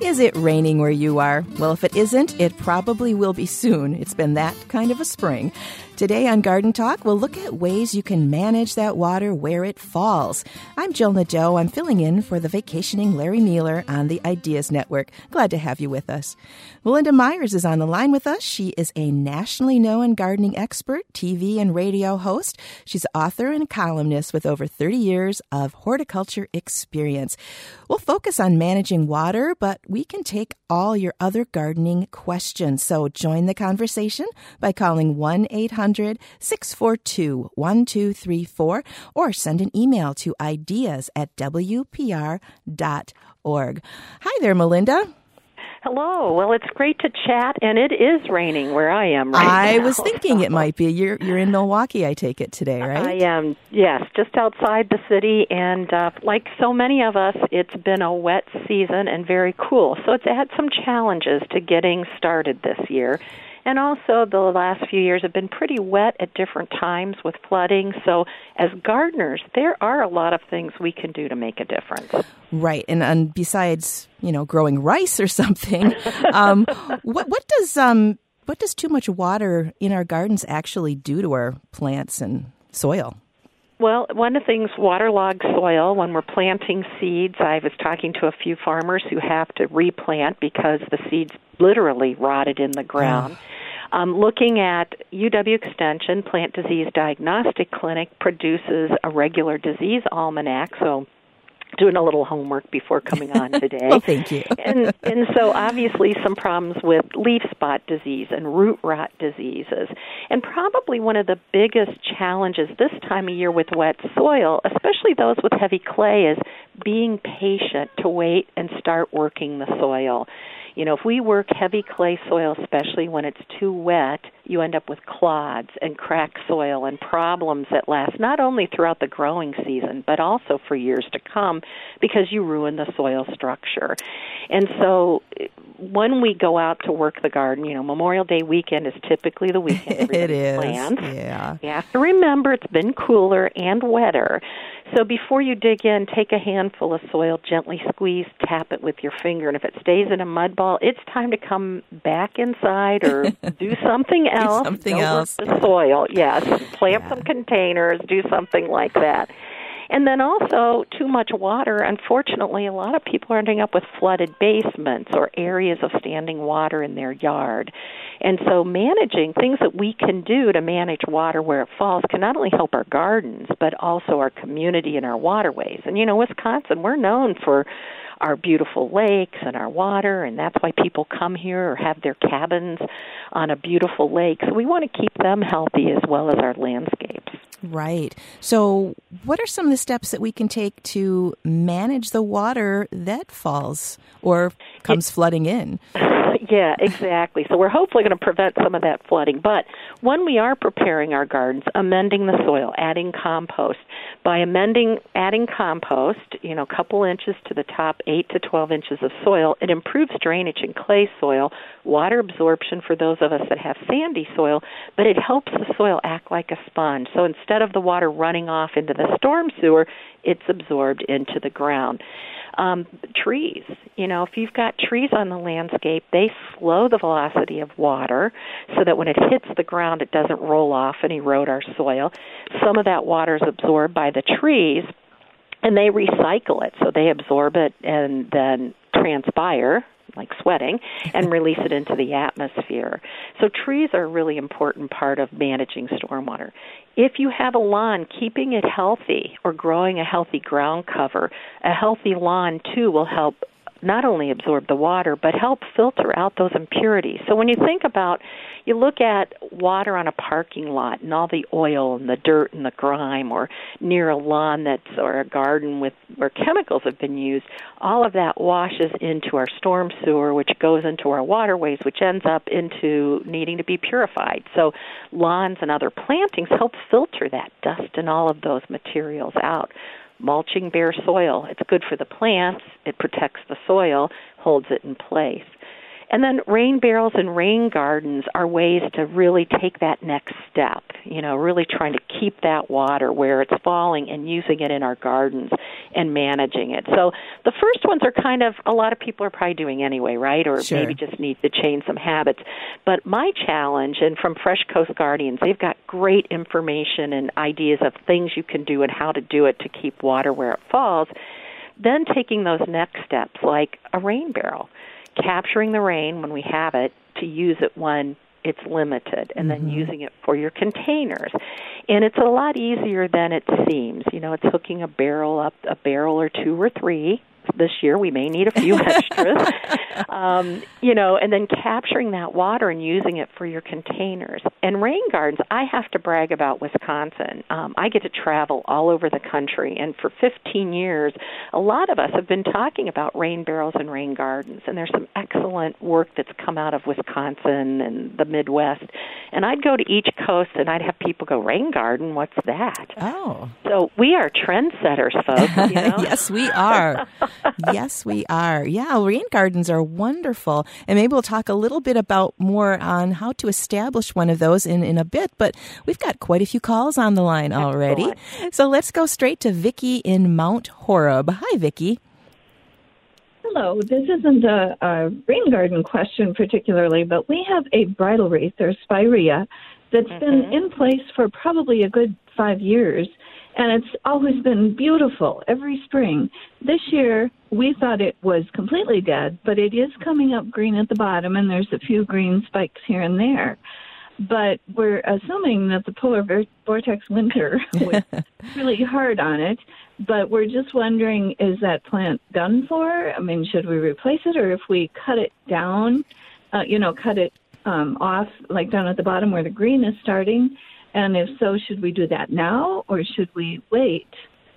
Is it raining where you are? Well, if it isn't, it probably will be soon. It's been that kind of a spring. Today on Garden Talk, we'll look at ways you can manage that water where it falls. I'm Jill Nadeau. I'm filling in for the vacationing Larry Mueller on the Ideas Network. Glad to have you with us. Melinda Myers is on the line with us. She is a nationally known gardening expert, TV and radio host. She's author and columnist with over 30 years of horticulture experience. We'll focus on managing water, but we can take all your other gardening questions. So join the conversation by calling 1-800-642-1234 or send an email to ideas@wpr.org. Hi there, Melinda. Hello. Well, it's great to chat, and it is raining where I am right now. I was thinking it might be. You're in Milwaukee, I take it, today, right? I am, yes, just outside the city, and like so many of us, it's been a wet season and very cool. So it's had some challenges to getting started this year. And also, the last few years have been pretty wet at different times with flooding. So as gardeners, there are a lot of things we can do to make a difference. Right. And besides, growing rice or something, what does too much water in our gardens actually do to our plants and soil? Well, one of the things, waterlogged soil, when we're planting seeds, I was talking to a few farmers who have to replant because the seeds literally rotted in the ground. Looking at UW Extension, Plant Disease Diagnostic Clinic produces a regular disease almanac, so doing a little homework before coming on today. Well, thank you. and so obviously some problems with leaf spot disease and root rot diseases. And probably one of the biggest challenges this time of year with wet soil, especially those with heavy clay, is being patient to wait and start working the soil. If we work heavy clay soil, especially when it's too wet, you end up with clods and cracked soil and problems that last not only throughout the growing season, but also for years to come because you ruin the soil structure. And so when we go out to work the garden, Memorial Day weekend is typically the weekend it is. plants. Yeah. You have to remember it's been cooler and wetter. So before you dig in, take a handful of soil, gently squeeze, tap it with your finger, and if it stays in a mud ball, it's time to come back inside or do something else. Do something else. The soil, yes. Plant some containers, do something like that. And then also, too much water, unfortunately, a lot of people are ending up with flooded basements or areas of standing water in their yard. And so managing things that we can do to manage water where it falls can not only help our gardens, but also our community and our waterways. And, Wisconsin, we're known for our beautiful lakes and our water, and that's why people come here or have their cabins on a beautiful lake. So we want to keep them healthy as well as our landscapes. Right. So what are some of the steps that we can take to manage the water that falls or comes flooding in? Yeah, exactly. So we're hopefully going to prevent some of that flooding. But when we are preparing our gardens, amending the soil, adding compost. By adding compost, a couple inches to the top 8 to 12 inches of soil, it improves drainage in clay soil, water absorption for those of us that have sandy soil, but it helps the soil act like a sponge. So instead of the water running off into the storm sewer, it's absorbed into the ground. Trees, if you've got trees on the landscape, they slow the velocity of water so that when it hits the ground, it doesn't roll off and erode our soil. Some of that water is absorbed by the trees, and they recycle it. So they absorb it and then transpire, like sweating, and release it into the atmosphere. So trees are a really important part of managing stormwater. If you have a lawn, keeping it healthy or growing a healthy ground cover, a healthy lawn, too, will help not only absorb the water, but help filter out those impurities. So when you think about, you look at water on a parking lot and all the oil and the dirt and the grime, or near a lawn or a garden where chemicals have been used, all of that washes into our storm sewer, which goes into our waterways, which ends up into needing to be purified. So lawns and other plantings help filter that dust and all of those materials out. Mulching bare soil, it's good for the plants, it protects the soil, holds it in place. And then rain barrels and rain gardens are ways to really take that next step, really trying to keep that water where it's falling and using it in our gardens and managing it. So the first ones are kind of, a lot of people are probably doing anyway, right? Or Sure. maybe just need to change some habits. But my challenge, and from Fresh Coast Guardians, they've got great information and ideas of things you can do and how to do it to keep water where it falls. Then taking those next steps, like a rain barrel, capturing the rain when we have it to use it when it's limited, and then using it for your containers. And it's a lot easier than it seems. It's hooking a barrel up, a barrel or two or three. This year we may need a few extras, and then capturing that water and using it for your containers. And rain gardens, I have to brag about Wisconsin. I get to travel all over the country, and for 15 years, a lot of us have been talking about rain barrels and rain gardens, and there's some excellent work that's come out of Wisconsin and the Midwest. And I'd go to each coast, and I'd have people go, rain garden, what's that? Oh. So we are trendsetters, folks. Yes, we are. Yes, we are. Yeah, rain gardens are wonderful. And maybe we'll talk a little bit about more on how to establish one of those in a bit. But we've got quite a few calls on the line already. Excellent. So let's go straight to Vicki in Mount Horeb. Hi, Vicki. Hello. This isn't a rain garden question particularly, but we have a bridal wreath, or spirea, that's been in place for probably a good 5 years. And it's always been beautiful every spring. This year, we thought it was completely dead, but it is coming up green at the bottom, and there's a few green spikes here and there. But we're assuming that the polar vortex winter was really hard on it. But we're just wondering, is that plant done for? I mean, should we replace it, or if we cut it down, cut it off, like down at the bottom where the green is starting? And if so, should we do that now, or should we wait?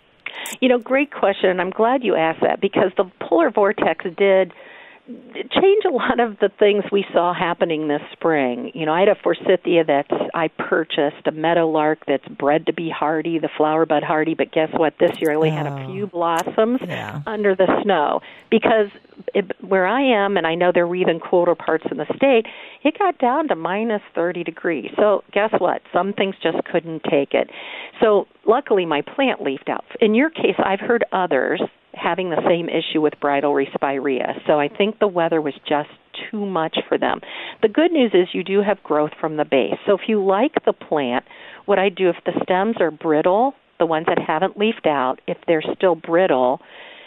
Great question, and I'm glad you asked that, because the polar vortex did change a lot of the things we saw happening this spring. I had a forsythia I purchased, a meadowlark that's bred to be hardy, the flower bud hardy, but guess what? This year I only had a few blossoms under the snow, because where I am, and I know they're even colder parts in the state, it got down to minus 30 degrees. So guess what? Some things just couldn't take it. So luckily my plant leafed out. In your case, I've heard others having the same issue with bridal wreath spirea. So I think the weather was just too much for them. The good news is you do have growth from the base. So if you like the plant, what I do, if the stems are brittle, the ones that haven't leafed out, if they're still brittle,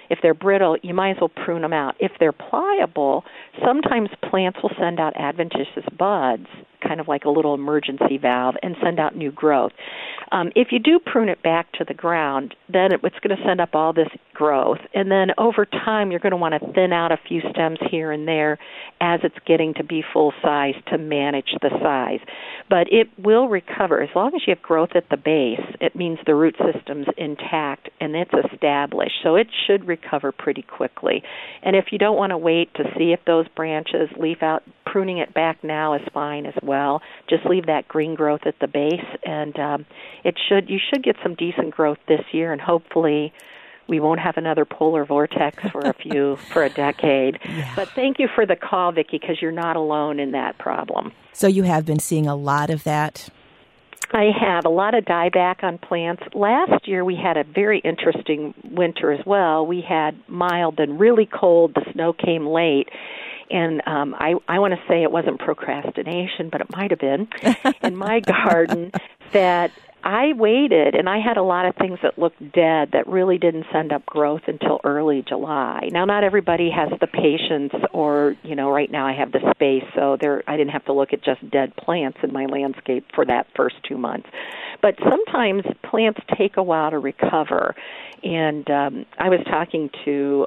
you might as well prune them out. If they're pliable, sometimes plants will send out adventitious buds, kind of like a little emergency valve, and send out new growth. If you do prune it back to the ground, then it's going to send up all this growth. And then over time, you're going to want to thin out a few stems here and there as it's getting to be full size to manage the size. But it will recover. As long as you have growth at the base, it means the root system's intact and it's established. So it should recover pretty quickly. And if you don't want to wait to see if those branches leaf out, pruning it back now is fine as well. Just leave that green growth at the base, and you should get some decent growth this year, and hopefully we won't have another polar vortex for a decade. Yeah. But thank you for the call, Vicki, because you're not alone in that problem. So you have been seeing a lot of that? I have a lot of dieback on plants. Last year we had a very interesting winter as well. We had mild and really cold. The snow came late. And I want to say it wasn't procrastination, but it might have been in my garden that I waited, and I had a lot of things that looked dead that really didn't send up growth until early July. Now, not everybody has the patience, or, right now I have the space, so I didn't have to look at just dead plants in my landscape for that first 2 months. But sometimes plants take a while to recover. And I was talking to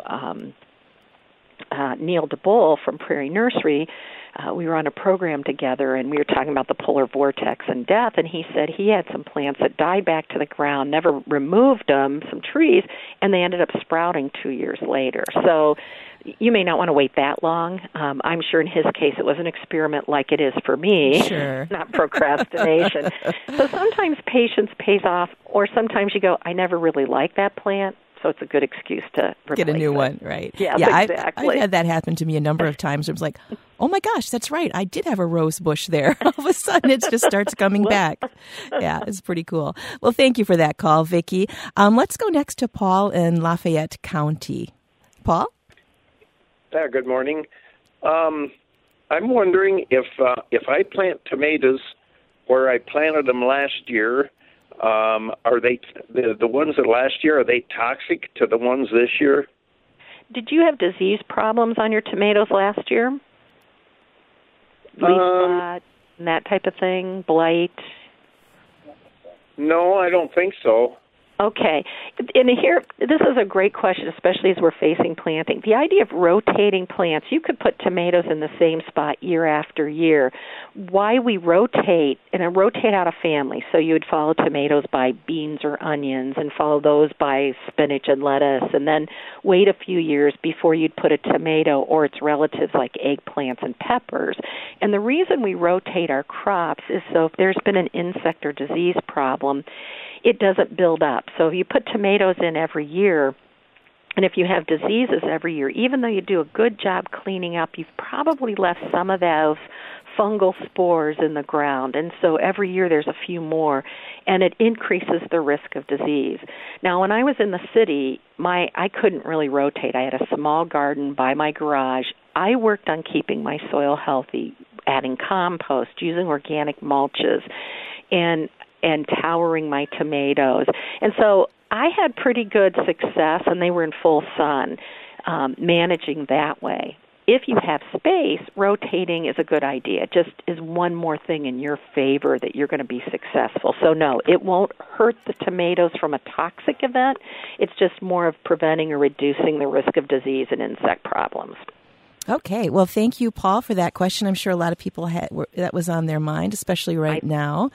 Neil DeBull from Prairie Nursery. We were on a program together, and we were talking about the polar vortex and death, and he said he had some plants that died back to the ground, never removed them, some trees, and they ended up sprouting 2 years later. So you may not want to wait that long. I'm sure in his case it was an experiment like it is for me, sure. Not procrastination. So sometimes patience pays off, or sometimes you go, I never really liked that plant. So it's a good excuse to get a new one, right? Yeah, exactly. exactly. I've had that happen to me a number of times. It was like, Oh my gosh, that's right. I did have a rose bush there. All of a sudden, it just starts coming back. Yeah, it's pretty cool. Well, thank you for that call, Vicki. Let's go next to Paul in Lafayette County. Paul? Good morning. I'm wondering if I plant tomatoes where I planted them last year, are they the ones that last year, are they toxic to the ones this year? Did you have disease problems on your tomatoes last year? Leaf spot, that type of thing, blight? No, I don't think so. Okay. And here, this is a great question, especially as we're facing planting. The idea of rotating plants, you could put tomatoes in the same spot year after year. Why we rotate, and rotate out a family, so you would follow tomatoes by beans or onions and follow those by spinach and lettuce, and then wait a few years before you'd put a tomato or its relatives like eggplants and peppers. And the reason we rotate our crops is so if there's been an insect or disease problem, it doesn't build up. So if you put tomatoes in every year, and if you have diseases every year, even though you do a good job cleaning up, you've probably left some of those fungal spores in the ground. And so every year there's a few more, and it increases the risk of disease. Now, when I was in the city, I couldn't really rotate. I had a small garden by my garage. I worked on keeping my soil healthy, adding compost, using organic mulches, and towering my tomatoes. And so I had pretty good success, and they were in full sun, managing that way. If you have space, rotating is a good idea. It just is one more thing in your favor that you're going to be successful. So no, it won't hurt the tomatoes from a toxic event. It's just more of preventing or reducing the risk of disease and insect problems. Okay. Well, thank you, Paul, for that question. I'm sure a lot of people that was on their mind, especially right now.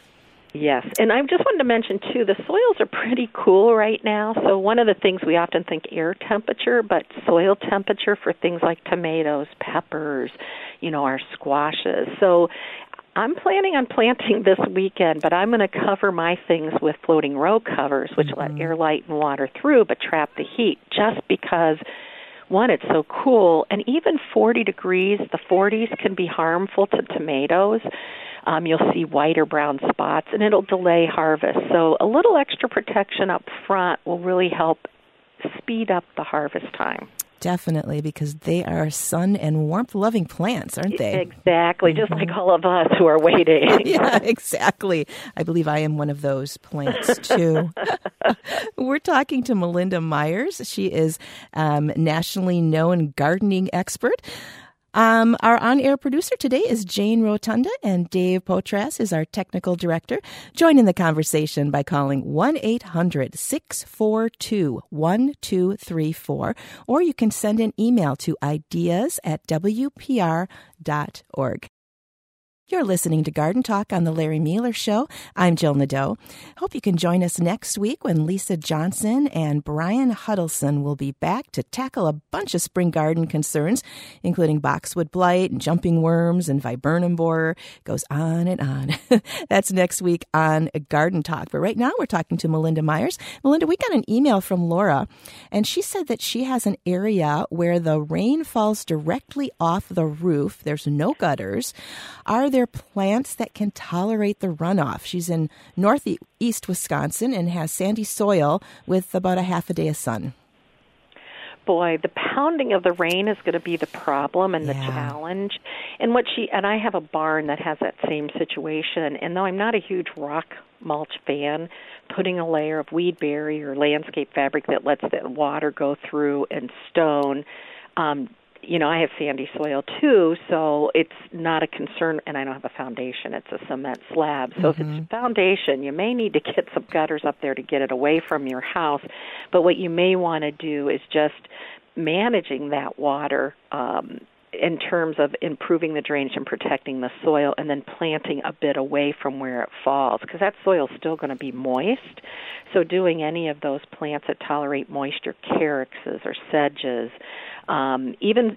Yes, and I just wanted to mention, too, the soils are pretty cool right now. So one of the things we often think air temperature, but soil temperature for things like tomatoes, peppers, our squashes. So I'm planning on planting this weekend, but I'm going to cover my things with floating row covers, which let air, light, and water through, but trap the heat, just because, one, it's so cool, and even 40 degrees, the 40s can be harmful to tomatoes. You'll see white or brown spots, and it'll delay harvest. So a little extra protection up front will really help speed up the harvest time. Definitely, because they are sun and warmth-loving plants, aren't they? Exactly, just like all of us who are waiting. Yeah, exactly. I believe I am one of those plants, too. We're talking to Melinda Myers. She is nationally known gardening expert. Our on-air producer today is Jane Rotunda, and Dave Potras is our technical director. Join in the conversation by calling 1-800-642-1234, or you can send an email to ideas@wpr.org. You're listening to Garden Talk on The Larry Mueller Show. I'm Jill Nadeau. Hope you can join us next week when Lisa Johnson and Brian Huddleston will be back to tackle a bunch of spring garden concerns, including boxwood blight and jumping worms and viburnum borer. It goes on and on. That's next week on Garden Talk. But right now we're talking to Melinda Myers. Melinda, we got an email from Laura, and she said that she has an area where the rain falls directly off the roof. There's no gutters. Are there plants that can tolerate the runoff? She's in northeast Wisconsin and has sandy soil with about a half a day of sun. Boy, the pounding of the rain is going to be the problem and the challenge. And I have a barn that has that same situation. And though I'm not a huge rock mulch fan, putting a layer of weed barrier or landscape fabric that lets the water go through and stone, I have sandy soil too, so it's not a concern, and I don't have a foundation. It's a cement slab. So if it's foundation, you may need to get some gutters up there to get it away from your house. But what you may want to do is just managing that water in terms of improving the drainage and protecting the soil, and then planting a bit away from where it falls, because that soil is still going to be moist. So doing any of those plants that tolerate moisture, caryxes or sedges, even your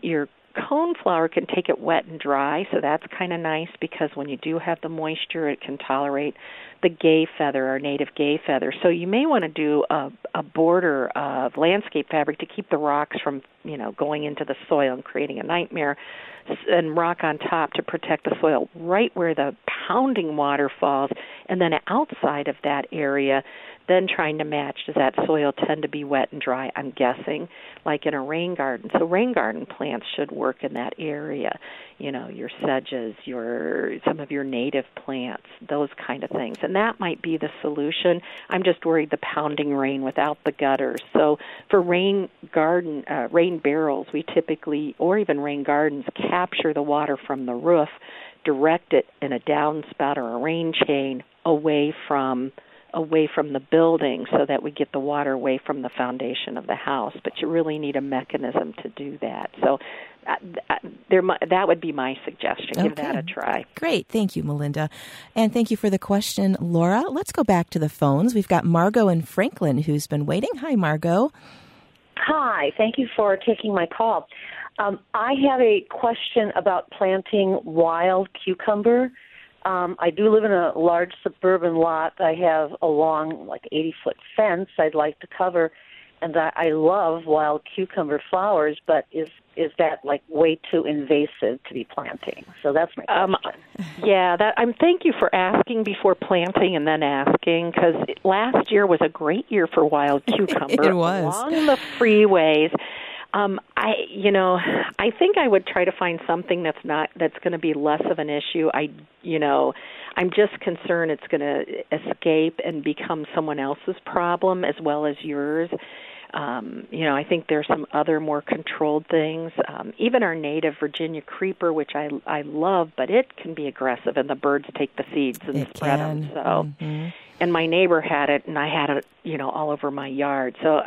coneflower can take it wet and dry, so that's kind of nice because when you do have the moisture, it can tolerate the gay feather, our native gay feather. So you may want to do a border of landscape fabric to keep the rocks from, going into the soil and creating a nightmare, and rock on top to protect the soil right where the pounding water falls, and then outside of that area, then trying to match, does that soil tend to be wet and dry, I'm guessing, like in a rain garden. So rain garden plants should work in that area, your sedges, some of your native plants, those kind of things. And that might be the solution. I'm just worried the pounding rain without the gutters. So for rain barrels, we typically, or even rain gardens, capture the water from the roof, direct it in a downspout or a rain chain away from the building so that we get the water away from the foundation of the house. But you really need a mechanism to do that. So that would be my suggestion. Okay. Give that a try. Great. Thank you, Melinda. And thank you for the question, Laura. Let's go back to the phones. We've got Margot in Franklin who's been waiting. Hi, Margot. Hi. Thank you for taking my call. I have a question about planting wild cucumber. I do live in a large suburban lot. I have a long, 80-foot fence I'd like to cover, and I love wild cucumber flowers, but is that, way too invasive to be planting? So that's my question. Thank you for asking before planting and then asking, because last year was a great year for wild cucumber. It was. Along the freeways. I think I would try to find something that's going to be less of an issue. I'm just concerned it's going to escape and become someone else's problem as well as yours. I think there's some other more controlled things. Even our native Virginia creeper, which I love, but it can be aggressive, and the birds take the seeds and spread them. So, and my neighbor had it, and I had it, all over my yard. So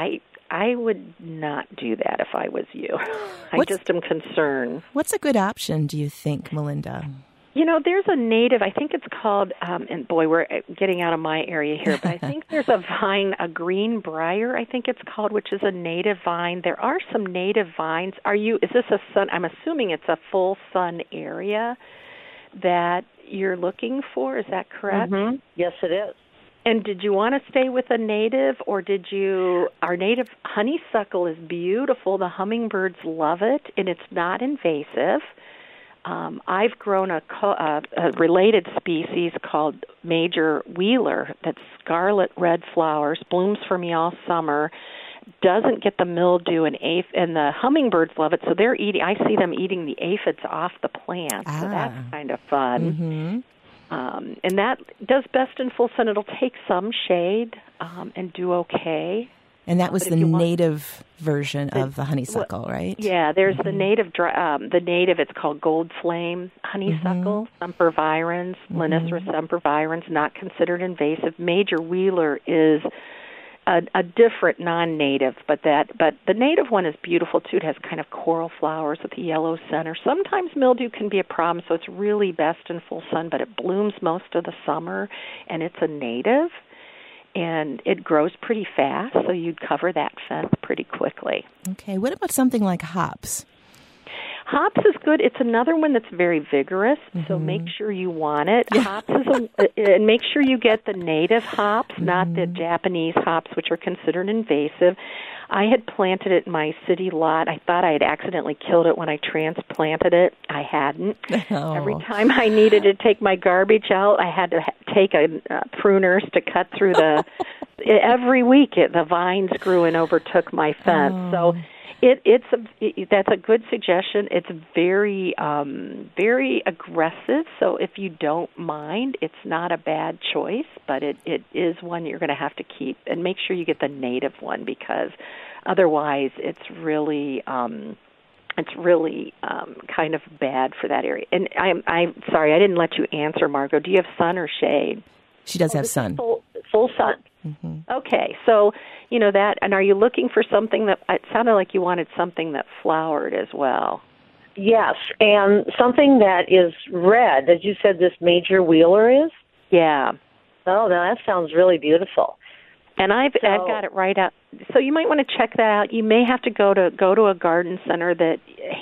I would not do that if I was you. I just am concerned. What's a good option, do you think, Melinda? There's a native, I think it's called, and boy, we're getting out of my area here, but I think there's a vine, a green briar, I think it's called, which is a native vine. There are some native vines. Is this a sun? I'm assuming it's a full sun area that you're looking for. Is that correct? Mm-hmm. Yes, it is. And did you want to stay with a native, or our native honeysuckle is beautiful. The hummingbirds love it, and it's not invasive. I've grown a related species called Major Wheeler that's scarlet red flowers, blooms for me all summer, doesn't get the mildew and the hummingbirds love it, so they're eating. I see them eating the aphids off the plant, so that's kind of fun. Mm-hmm. And that does best in full sun. It'll take some shade and do okay. And that was the native version of the honeysuckle, right? Yeah, there's the native. It's called gold flame honeysuckle, sempervirens, Linus sempervirens, not considered invasive. Major Wheeler is a different non-native, but the native one is beautiful too. It has kind of coral flowers with a yellow center. Sometimes mildew can be a problem, so it's really best in full sun, but it blooms most of the summer, and it's a native. And it grows pretty fast, so you'd cover that fence pretty quickly. Okay. What about something like hops? Hops is good. It's another one that's very vigorous, so make sure you want it. Yeah. Hops and make sure you get the native hops, not the Japanese hops, which are considered invasive. I had planted it in my city lot. I thought I had accidentally killed it when I transplanted it. I hadn't. Oh. Every time I needed to take my garbage out, I had to take pruners to cut through every week the vines grew and overtook my fence. Oh. So that's a good suggestion. It's very, very aggressive. So if you don't mind, it's not a bad choice, but it is one you're going to have to keep. And make sure you get the native one, because otherwise it's really kind of bad for that area. And I'm sorry, I didn't let you answer, Margot. Do you have sun or shade? She does have sun. Full sun. Mm-hmm. Okay, so that, and are you looking for something that, it sounded like you wanted something that flowered as well. Yes, and something that is red, as you said this Major Wheeler is? Yeah. Oh, now that sounds really beautiful. And I've got it right out. So you might want to check that out. You may have to go to a garden center that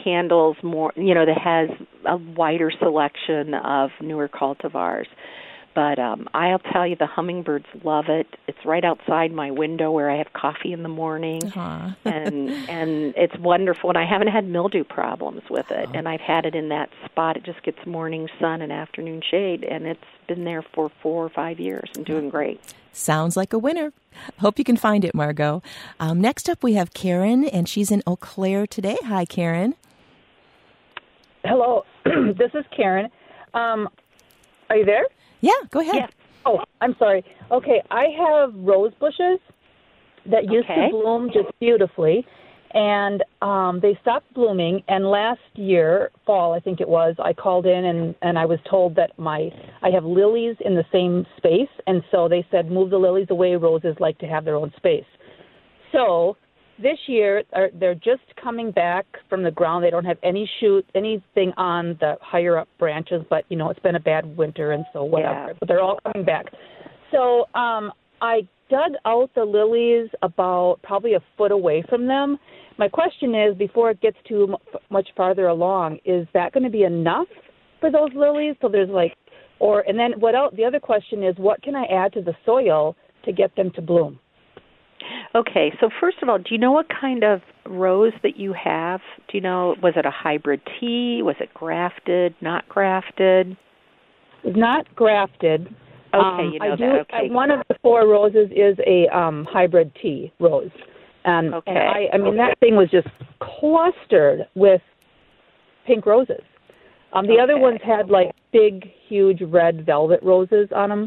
handles more, that has a wider selection of newer cultivars. But I'll tell you, the hummingbirds love it. It's right outside my window where I have coffee in the morning, and it's wonderful. And I haven't had mildew problems with it, and I've had it in that spot. It just gets morning sun and afternoon shade, and it's been there for 4 or 5 years and doing great. Sounds like a winner. Hope you can find it, Margot. Next up, we have Karen, and she's in Eau Claire today. Hi, Karen. Hello, this is Karen. Are you there? Yeah, go ahead. Yeah. Oh, I'm sorry. Okay, I have rose bushes that used to bloom just beautifully, and they stopped blooming. And last year, fall, I think it was, I called in and I was told that I have lilies in the same space, and so they said move the lilies away. Roses like to have their own space. So this year, they're just coming back from the ground. They don't have anything on the higher up branches, but, it's been a bad winter, and so whatever. Yeah. But they're all coming back. So I dug out the lilies about probably a foot away from them. My question is, before it gets too much farther along, is that going to be enough for those lilies? So there's and then what else? The other question is, what can I add to the soil to get them to bloom? Okay, so first of all, do you know what kind of rose that you have? Do you know, was it a hybrid tea? Was it grafted, not grafted? It's not grafted. Okay, you know that. Okay. One of the 4 roses is a hybrid tea rose. And I mean, that thing was just clustered with pink roses. The other ones had big, huge red velvet roses on them.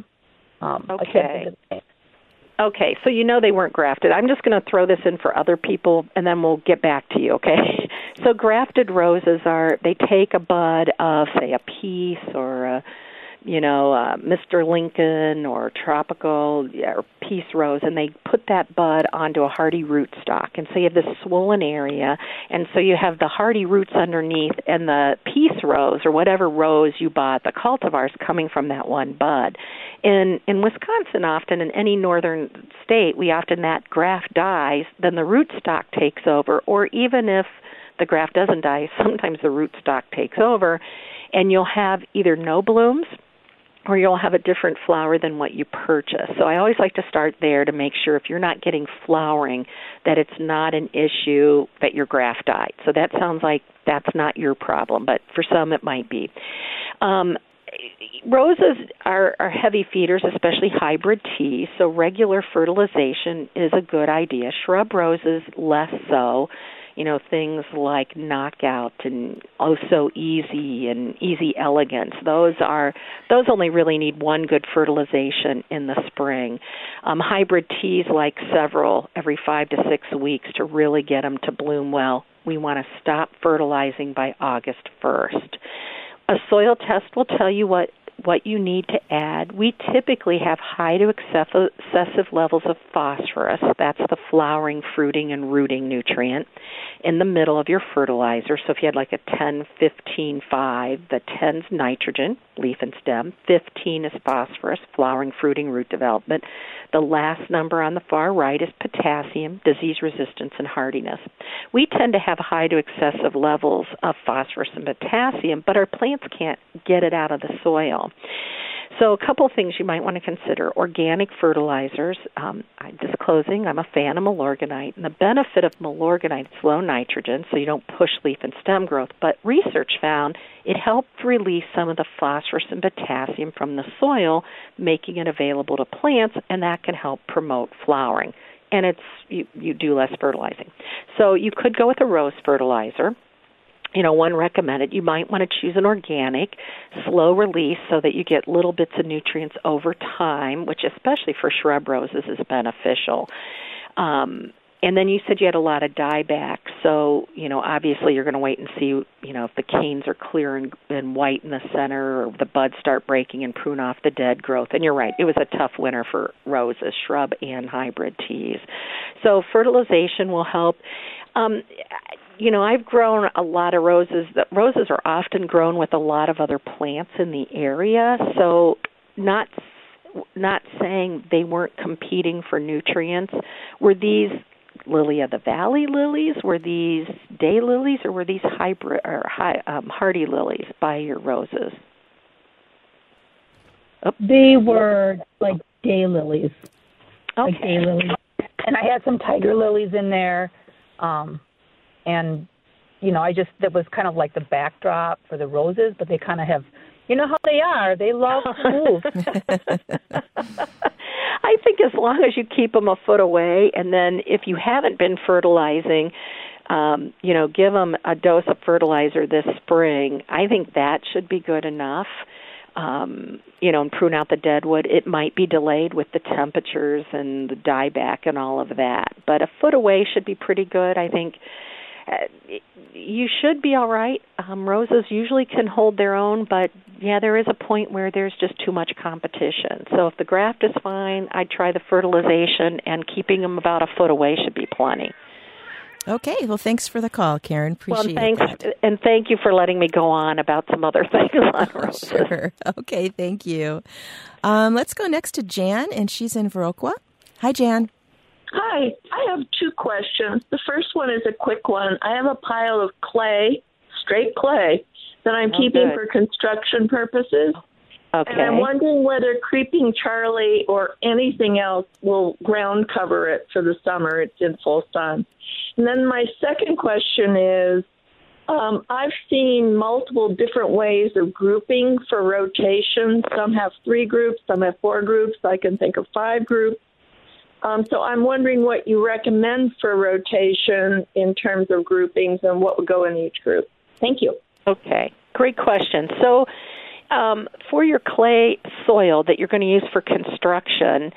Okay, so they weren't grafted. I'm just going to throw this in for other people, and then we'll get back to you, okay? So grafted roses they take a bud of, say, a peace or Mr. Lincoln or tropical or peace rose, and they put that bud onto a hardy rootstock. And so you have this swollen area, and so you have the hardy roots underneath, and the peace rose or whatever rose you bought, the cultivars coming from that one bud. In Wisconsin, often in any northern state, that graft dies, then the rootstock takes over, or even if the graft doesn't die, sometimes the rootstock takes over, and you'll have either no blooms or you'll have a different flower than what you purchase. So I always like to start there to make sure if you're not getting flowering that it's not an issue that your graft died. So that sounds like that's not your problem, but for some it might be. Roses are heavy feeders, especially hybrid teas, so regular fertilization is a good idea. Shrub roses, less so. Things like Knockout and Oh So Easy and Easy Elegance. Those only really need one good fertilization in the spring. Hybrid teas like Several every 5 to 6 weeks to really get them to bloom well. We want to stop fertilizing by August 1st. A soil test will tell you what you need to add. We typically have high to excessive levels of phosphorus. That's the flowering, fruiting, and rooting nutrient in the middle of your fertilizer. So if you had a 10-15-5, the 10's nitrogen, leaf and stem, 15 is phosphorus, flowering, fruiting, root development. The last number on the far right is potassium, disease resistance, and hardiness. We tend to have high to excessive levels of phosphorus and potassium, but our plants can't get it out of the soil. So a couple things you might want to consider. Organic fertilizers. Disclosing, I'm a fan of Milorganite. And the benefit of Milorganite, it's low nitrogen, so you don't push leaf and stem growth. But research found it helped release some of the phosphorus and potassium from the soil, making it available to plants, and that can help promote flowering. And you do less fertilizing. So you could go with a rose fertilizer. One recommended. You might want to choose an organic, slow release so that you get little bits of nutrients over time, which especially for shrub roses is beneficial. And then you said you had a lot of dieback, so, obviously you're going to wait and see, if the canes are clear and white in the center or the buds start breaking and prune off the dead growth. And you're right, it was a tough winter for roses, shrub and hybrid teas. So fertilization will help. I've grown a lot of roses. Roses are often grown with a lot of other plants in the area, so not saying they weren't competing for nutrients. Were these lily of the valley lilies? Were these day lilies, or were these hybrid or hardy lilies by your roses? They were like day lilies. Okay. Like day lilies. And I had some tiger lilies in there. And, you know, that was kind of like the backdrop for the roses, but they kind of have, you know how they are. They love to move. I think as long as you keep them a foot away, and then if you haven't been fertilizing, you know, give them a dose of fertilizer this spring. I think that should be good enough. You know, and prune out the deadwood. It might be delayed with the temperatures and the dieback and all of that, but a foot away should be pretty good. I think you should be all right. Roses usually can hold their own, but yeah, there is a point where there's just too much competition. So if the graft is fine, I'd try the fertilization, and keeping them about a foot away should be plenty. Okay, well, thanks for the call, Karen. Appreciate that. And thank you for letting me go on about some other things on roses. Sure. Okay, thank you. Let's go next to Jan, and she's in Viroqua. Hi, Jan. Hi. I have two questions. The first one is a quick one. I have a pile of clay, straight clay, that I'm keeping for construction purposes. Okay. And I'm wondering whether Creeping Charlie or anything else will ground cover it for the summer. It's in full sun. And then my second question is, I've seen multiple different ways of grouping for rotation. Some have 3 groups, some have 4 groups. I can think of 5 groups. So I'm wondering what you recommend for rotation in terms of groupings and what would go in each group. Thank you. Okay, great question. So for your clay soil that you're going to use for construction,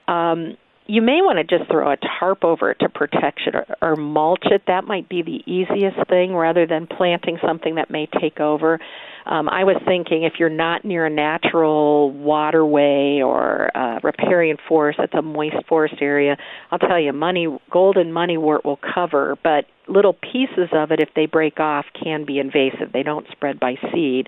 you may want to just throw a tarp over it to protect it or mulch it. That might be the easiest thing rather than planting something that may take over. I was thinking if you're not near a natural waterway or riparian forest, that's a moist forest area, I'll tell you, golden moneywort will cover, but little pieces of it, if they break off, can be invasive. They don't spread by seed.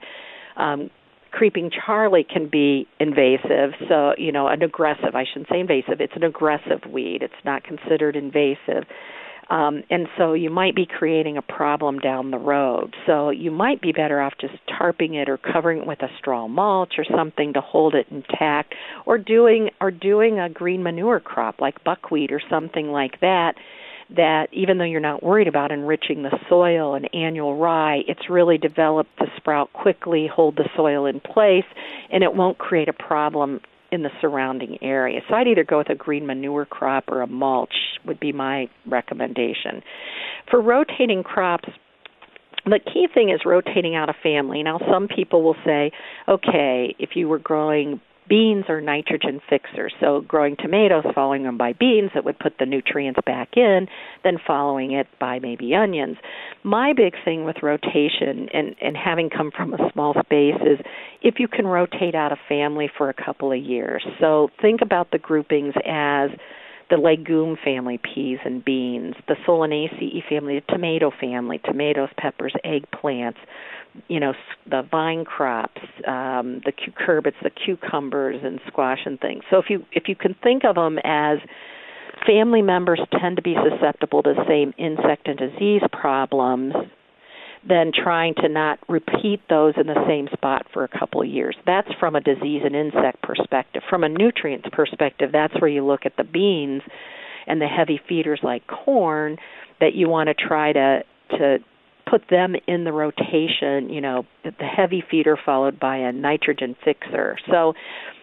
Creeping Charlie can be invasive, so, you know, an aggressive, I shouldn't say invasive, it's an aggressive weed. It's not considered invasive. And so you might be creating a problem down the road. So you might be better off just tarping it or covering it with a straw mulch or something to hold it intact, or doing a green manure crop like buckwheat or something like that, that even though you're not worried about enriching the soil, an annual rye, it's really developed to sprout quickly, hold the soil in place, and it won't create a problem in the surrounding area. So I'd either go with a green manure crop or a mulch would be my recommendation. For rotating crops, the key thing is rotating out a family. Now, some people will say, okay, if you were growing beans are nitrogen fixers, so growing tomatoes, following them by beans, that would put the nutrients back in, then following it by maybe onions. My big thing with rotation and having come from a small space is if you can rotate out a family for a couple of years. So think about the groupings as the legume family, peas and beans, the Solanaceae family, the tomato family, tomatoes, peppers, eggplants, you know, the vine crops, the cucurbits, the cucumbers and squash and things. So if you can think of them as family members tend to be susceptible to the same insect and disease problems, then trying to not repeat those in the same spot for a couple of years. That's from a disease and insect perspective. From a nutrients perspective, that's where you look at the beans and the heavy feeders like corn, that you want to try to put them in the rotation, you know, the heavy feeder followed by a nitrogen fixer. So,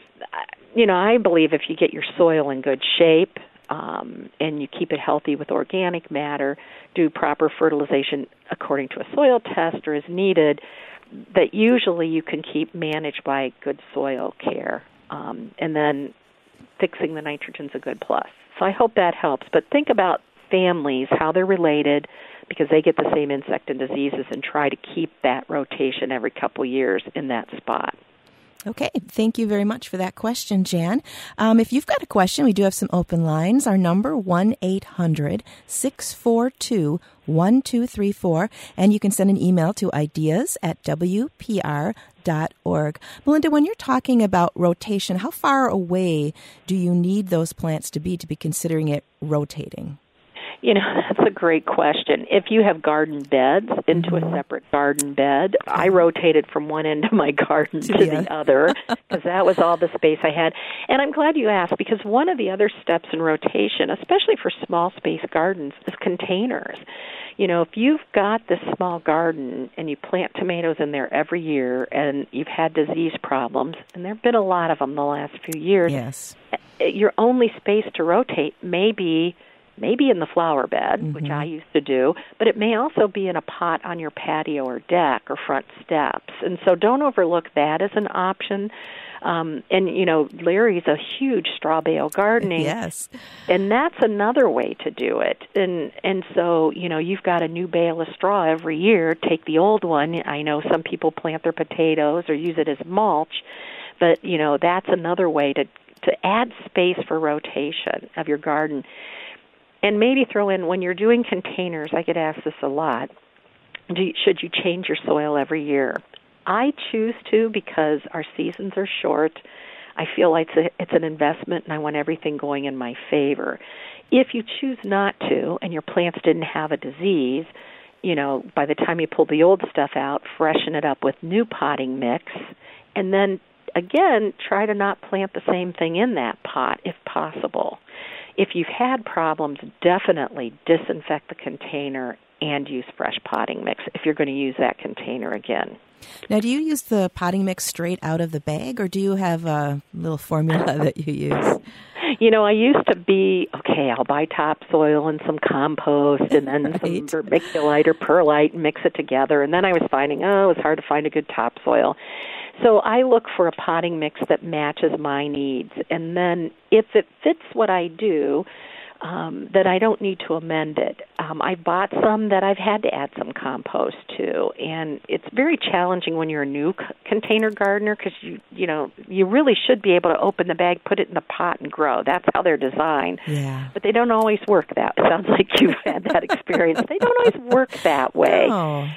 you know, I believe if you get your soil in good shape and you keep it healthy with organic matter, do proper fertilization according to a soil test or as needed, that usually you can keep managed by good soil care. And then fixing the nitrogen's a good plus. So I hope that helps. But think about families, how they're related, because they get the same insect and diseases, and try to keep that rotation every couple years in that spot. Okay, thank you very much for that question, Jan. If you've got a question, we do have some open lines. Our number, 1-800-642-1234, and you can send an email to ideas@wpr.org. Melinda, when you're talking about rotation, how far away do you need those plants to be considering it rotating? That's a great question. If you have garden beds into a separate garden bed, I rotated from one end of my garden to the other because that was all the space I had. And I'm glad you asked, because one of the other steps in rotation, especially for small space gardens, is containers. If you've got this small garden and you plant tomatoes in there every year and you've had disease problems, and there have been a lot of them the last few years, your only space to rotate may be in the flower bed, which I used to do, but it may also be in a pot on your patio or deck or front steps. And so don't overlook that as an option. And, Larry's a huge straw bale gardening. Yes. And that's another way to do it. And so, you've got a new bale of straw every year. Take the old one. I know some people plant their potatoes or use it as mulch, but, that's another way to add space for rotation of your garden. And maybe throw in, when you're doing containers, I get asked this a lot, should you change your soil every year? I choose to because our seasons are short. I feel like it's an investment, and I want everything going in my favor. If you choose not to, and your plants didn't have a disease, by the time you pull the old stuff out, freshen it up with new potting mix, and then, again, try to not plant the same thing in that pot if possible. If you've had problems, definitely disinfect the container and use fresh potting mix if you're going to use that container again. Now, do you use the potting mix straight out of the bag, or do you have a little formula that you use? I used to be, I'll buy topsoil and some compost and then some vermiculite or perlite and mix it together. And then I was finding, it was hard to find a good topsoil. So I look for a potting mix that matches my needs. And then if it fits what I do, then I don't need to amend it. I bought some that I've had to add some compost to. And it's very challenging when you're a new container gardener because, you really should be able to open the bag, put it in the pot, and grow. That's how they're designed. Yeah. But they don't always work that way. It sounds like you've had that experience. They don't always work that way. Oh.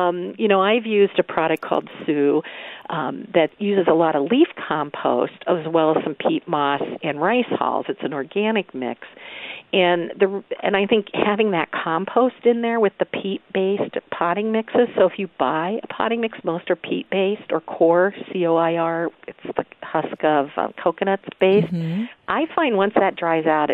I've used a product called Sue that uses a lot of leaf compost as well as some peat moss and rice hulls. It's an organic mix. And I think having that compost in there with the peat-based potting mixes, so if you buy a potting mix, most are peat-based or coir, C-O-I-R, it's the husk of coconuts based. I find once that dries out,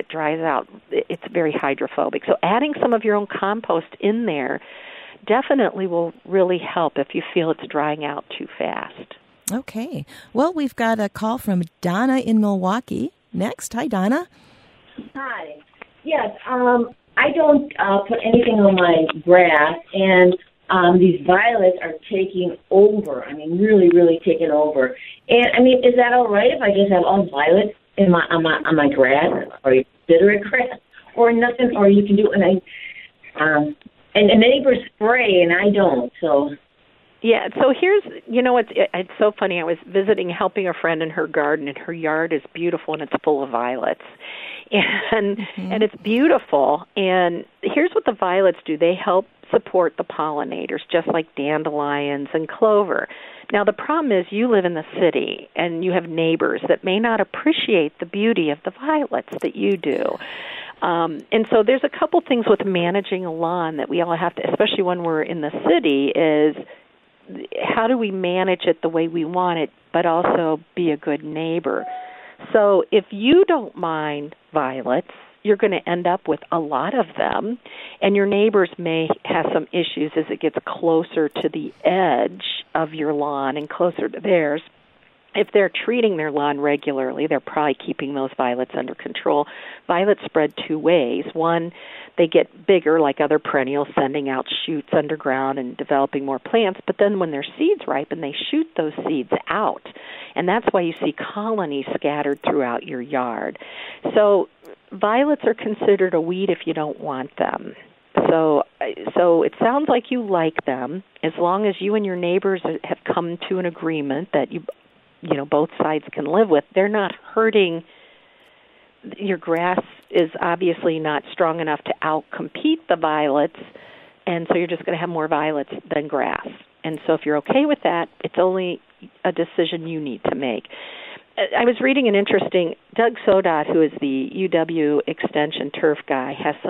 it's very hydrophobic. So adding some of your own compost in there definitely will really help if you feel it's drying out too fast. Okay. Well, we've got a call from Donna in Milwaukee next. Hi, Donna. Hi. Yes, I don't put anything on my grass, and these violets are taking over. I mean, really, really taking over. And is that all right if I just have all violets in on my grass, or consider it grass, or nothing, or you can do it? And the neighbors spray, and I don't. So. Yeah, so here's, it's so funny. I was helping a friend in her garden, and her yard is beautiful, and it's full of violets. And it's beautiful. And here's what the violets do. They help support the pollinators, just like dandelions and clover. Now, the problem is you live in the city, and you have neighbors that may not appreciate the beauty of the violets that you do. And so there's a couple things with managing a lawn that we all have to, especially when we're in the city, is how do we manage it the way we want it, but also be a good neighbor? So if you don't mind violets, you're going to end up with a lot of them, and your neighbors may have some issues as it gets closer to the edge of your lawn and closer to theirs. If they're treating their lawn regularly, they're probably keeping those violets under control. Violets spread two ways. One, they get bigger like other perennials, sending out shoots underground and developing more plants. But then when their seeds ripen, they shoot those seeds out. And that's why you see colonies scattered throughout your yard. So violets are considered a weed if you don't want them. So it sounds like you like them, as long as you and your neighbors have come to an agreement that you both sides can live with. They're not hurting. Your grass is obviously not strong enough to outcompete the violets, and so you're just going to have more violets than grass. And so if you're okay with that, it's only a decision you need to make. I was reading an interesting, Doug Sodot, who is the UW Extension turf guy, has some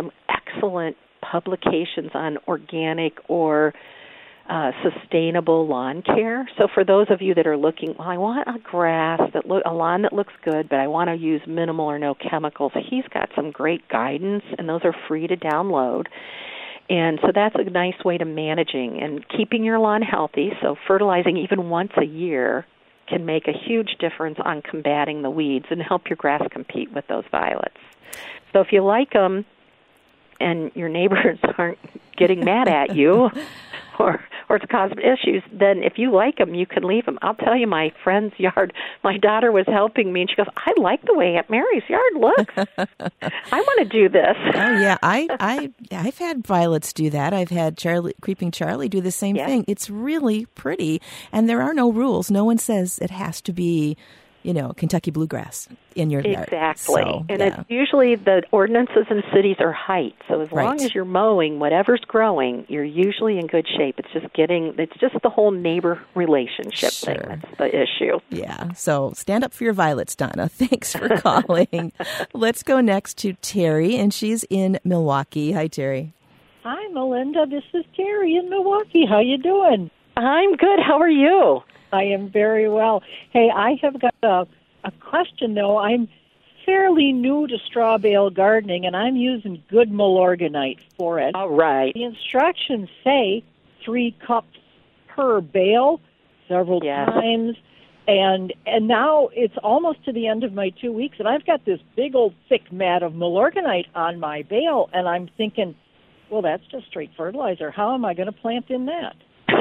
excellent publications on organic or sustainable lawn care. So for those of you that are looking, well, I want a lawn that looks good, but I want to use minimal or no chemicals, he's got some great guidance, and those are free to download. And so that's a nice way to managing and keeping your lawn healthy. So fertilizing even once a year can make a huge difference on combating the weeds and help your grass compete with those violets. So if you like them and your neighbors aren't getting mad at you or it's causing issues, then if you like them, you can leave them. I'll tell you, my friend's yard, my daughter was helping me, and she goes, I like the way Aunt Mary's yard looks. I want to do this. Oh, yeah. I've had violets do that. I've had Creeping Charlie do the same thing. It's really pretty, and there are no rules. No one says it has to be, Kentucky bluegrass in your yard. Exactly. So, and it's usually the ordinances in cities are height. So as long as you're mowing whatever's growing, you're usually in good shape. It's just the whole neighbor relationship thing that's the issue. Yeah. So stand up for your violets, Donna. Thanks for calling. Let's go next to Terry, and she's in Milwaukee. Hi, Terry. Hi, Melinda. This is Terry in Milwaukee. How you doing? I'm good. How are you? I am very well. Hey, I have got a question, though. I'm fairly new to straw bale gardening, and I'm using good Milorganite for it. All right. The instructions say 3 cups per bale several times, and now it's almost to the end of my 2 weeks, and I've got this big old thick mat of Milorganite on my bale, and I'm thinking, well, that's just straight fertilizer. How am I going to plant in that?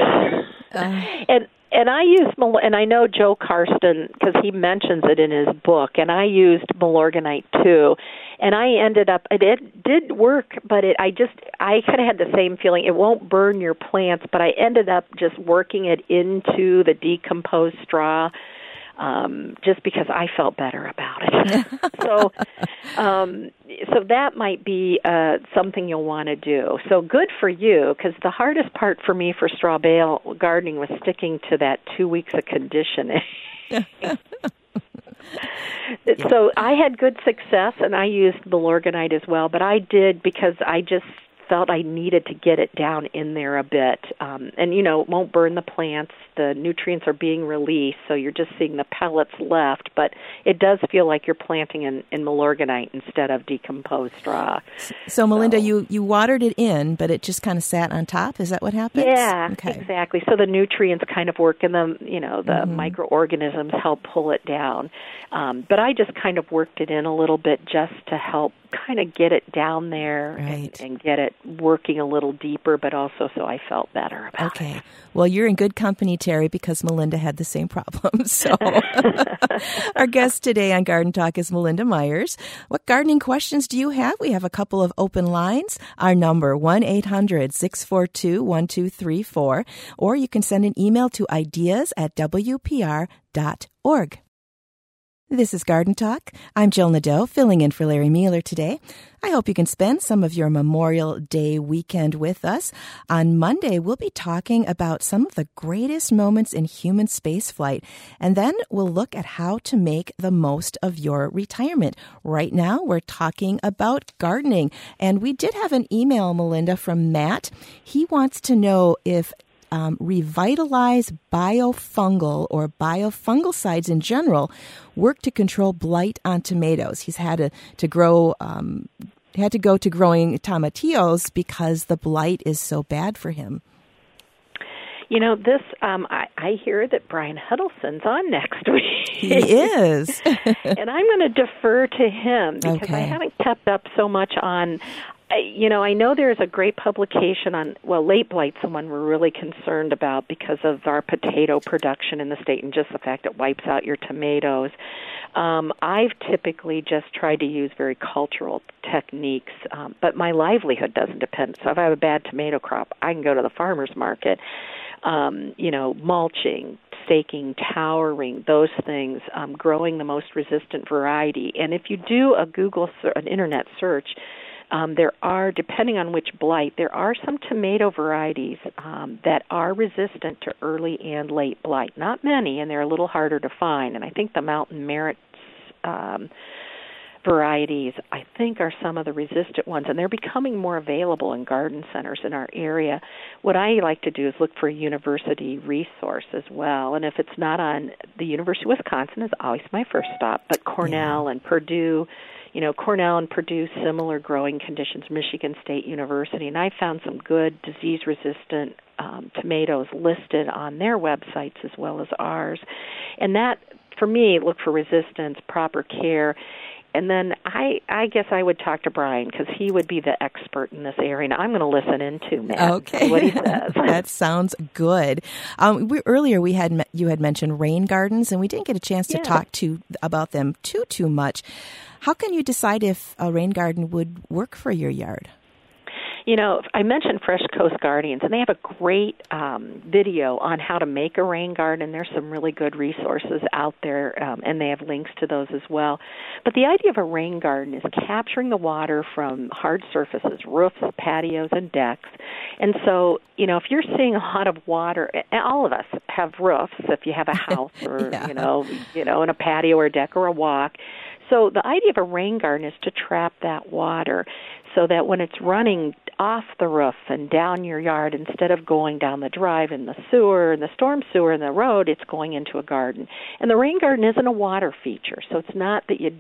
And I use, and I know Joe Karsten, because he mentions it in his book, and I used Milorganite too, and I ended up, it did work, but I kind of had the same feeling. It won't burn your plants, but I ended up just working it into the decomposed straw, just because I felt better about it. So that might be something you'll want to do. So good for you, because the hardest part for me for straw bale gardening was sticking to that 2 weeks of conditioning. So I had good success, and I used Milorganite as well, but I did because I just felt I needed to get it down in there a bit. And, it won't burn the plants. The nutrients are being released, so you're just seeing the pellets left. But it does feel like you're planting in Milorganite instead of decomposed straw. So Melinda, you watered it in, but it just kind of sat on top? Is that what happened? Yeah, exactly. So the nutrients kind of work, and the microorganisms help pull it down. But I just kind of worked it in a little bit just to help kind of get it down there and get it working a little deeper, but also so I felt better about it. Okay. Well, you're in good company, Terry, because Melinda had the same problem. So our guest today on Garden Talk is Melinda Myers. What gardening questions do you have? We have a couple of open lines. Our number, 1-800-642-1234, or you can send an email to ideas@wpr.org. This is Garden Talk. I'm Jill Nadeau, filling in for Larry Mueller today. I hope you can spend some of your Memorial Day weekend with us. On Monday, we'll be talking about some of the greatest moments in human spaceflight, and then we'll look at how to make the most of your retirement. Right now, we're talking about gardening, and we did have an email, Melinda, from Matt. He wants to know if Revitalize biofungal or biofungicides in general work to control blight on tomatoes. He's had to go to growing tomatillos because the blight is so bad for him. This, I hear that Brian Huddleston's on next week. He is. And I'm going to defer to him because I haven't kept up so much on, I know there's a great publication on, late blight's the one we're really concerned about because of our potato production in the state and just the fact it wipes out your tomatoes. I've typically just tried to use very cultural techniques, but my livelihood doesn't depend. So if I have a bad tomato crop, I can go to the farmer's market. Mulching, staking, towering, those things, growing the most resistant variety. And if you do an internet search, there are, depending on which blight, there are some tomato varieties that are resistant to early and late blight. Not many, and they're a little harder to find. And I think the Mountain Merit varieties, I think, are some of the resistant ones, and they're becoming more available in garden centers in our area. What I like to do is look for a university resource as well, and if it's not on the University of Wisconsin is always my first stop, but Cornell and Purdue, Cornell and Purdue, similar growing conditions, Michigan State University, and I found some good disease-resistant tomatoes listed on their websites as well as ours. And that, for me, look for resistance, proper care. And then I guess I would talk to Brian because he would be the expert in this area. And I'm going to listen in too, Matt. Okay. What he says. That sounds good. Earlier you had mentioned rain gardens, and we didn't get a chance to talk about them too much. How can you decide if a rain garden would work for your yard? I mentioned Fresh Coast Guardians, and they have a great video on how to make a rain garden. There's some really good resources out there, and they have links to those as well. But the idea of a rain garden is capturing the water from hard surfaces, roofs, patios, and decks. And so, if you're seeing a lot of water, and all of us have roofs if you have a house or, in a patio or a deck or a walk. So the idea of a rain garden is to trap that water so that when it's running off the roof and down your yard, instead of going down the drive in the sewer and the storm sewer in the road, it's going into a garden. And the rain garden isn't a water feature, so it's not that you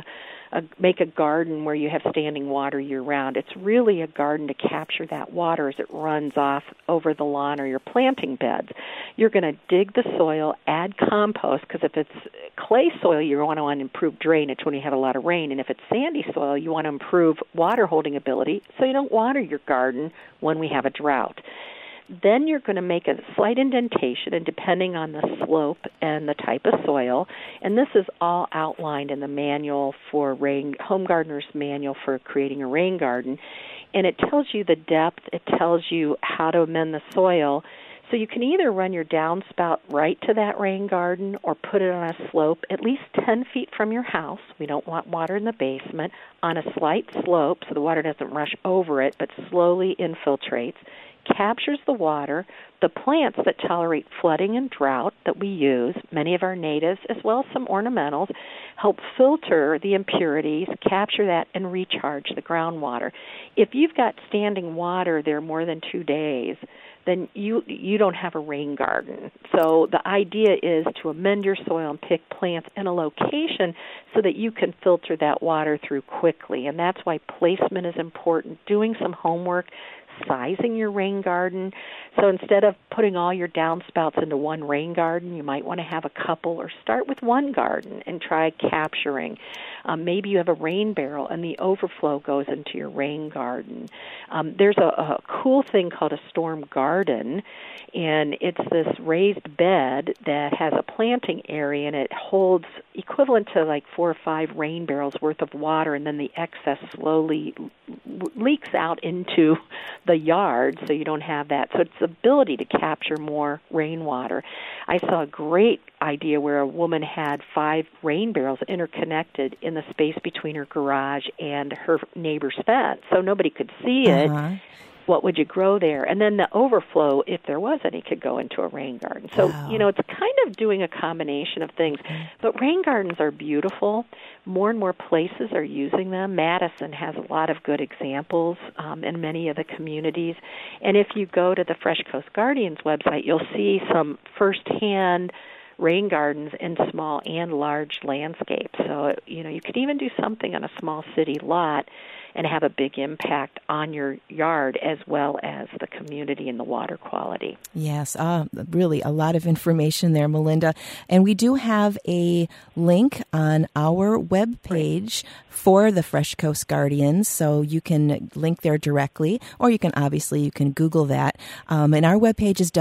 make a garden where you have standing water year-round. It's really a garden to capture that water as it runs off over the lawn or your planting beds. You're going to dig the soil, add compost, because if it's clay soil, you want to improve drainage when you have a lot of rain. And if it's sandy soil, you want to improve water-holding ability so you don't water your garden when we have a drought. Then you're going to make a slight indentation, and depending on the slope and the type of soil, and this is all outlined in the manual for Home Gardener's Manual for creating a rain garden, and it tells you the depth, it tells you how to amend the soil. So you can either run your downspout right to that rain garden or put it on a slope at least 10 feet from your house. We don't want water in the basement, on a slight slope so the water doesn't rush over it but slowly infiltrates, captures the water. The plants that tolerate flooding and drought that we use, many of our natives as well as some ornamentals, help filter the impurities, capture that, and recharge the groundwater. If you've got standing water there more than 2 days, then you don't have a rain garden. So the idea is to amend your soil and pick plants in a location so that you can filter that water through quickly. And that's why placement is important, doing some homework, sizing your rain garden. So instead of putting all your downspouts into one rain garden, you might want to have a couple or start with one garden and try capturing. Maybe you have a rain barrel and the overflow goes into your rain garden. There's a cool thing called a storm garden, and it's this raised bed that has a planting area, and it holds equivalent to like 4 or 5 rain barrels worth of water, and then the excess slowly leaks out into the yard, so you don't have that. So it's the ability to capture more rainwater. I saw a great idea where a woman had 5 rain barrels interconnected in the space between her garage and her neighbor's fence, so nobody could see it. What would you grow there? And then the overflow, if there was any, could go into a rain garden. So, it's kind of doing a combination of things. But rain gardens are beautiful. More and more places are using them. Madison has a lot of good examples in many of the communities. And if you go to the Fresh Coast Guardians website, you'll see some firsthand rain gardens in small and large landscapes. So, you could even do something on a small city lot and have a big impact on your yard as well as the community and the water quality. Yes, really a lot of information there, Melinda. And we do have a link on our webpage for the Fresh Coast Guardians, so you can link there directly, or you can Google that. And our webpage is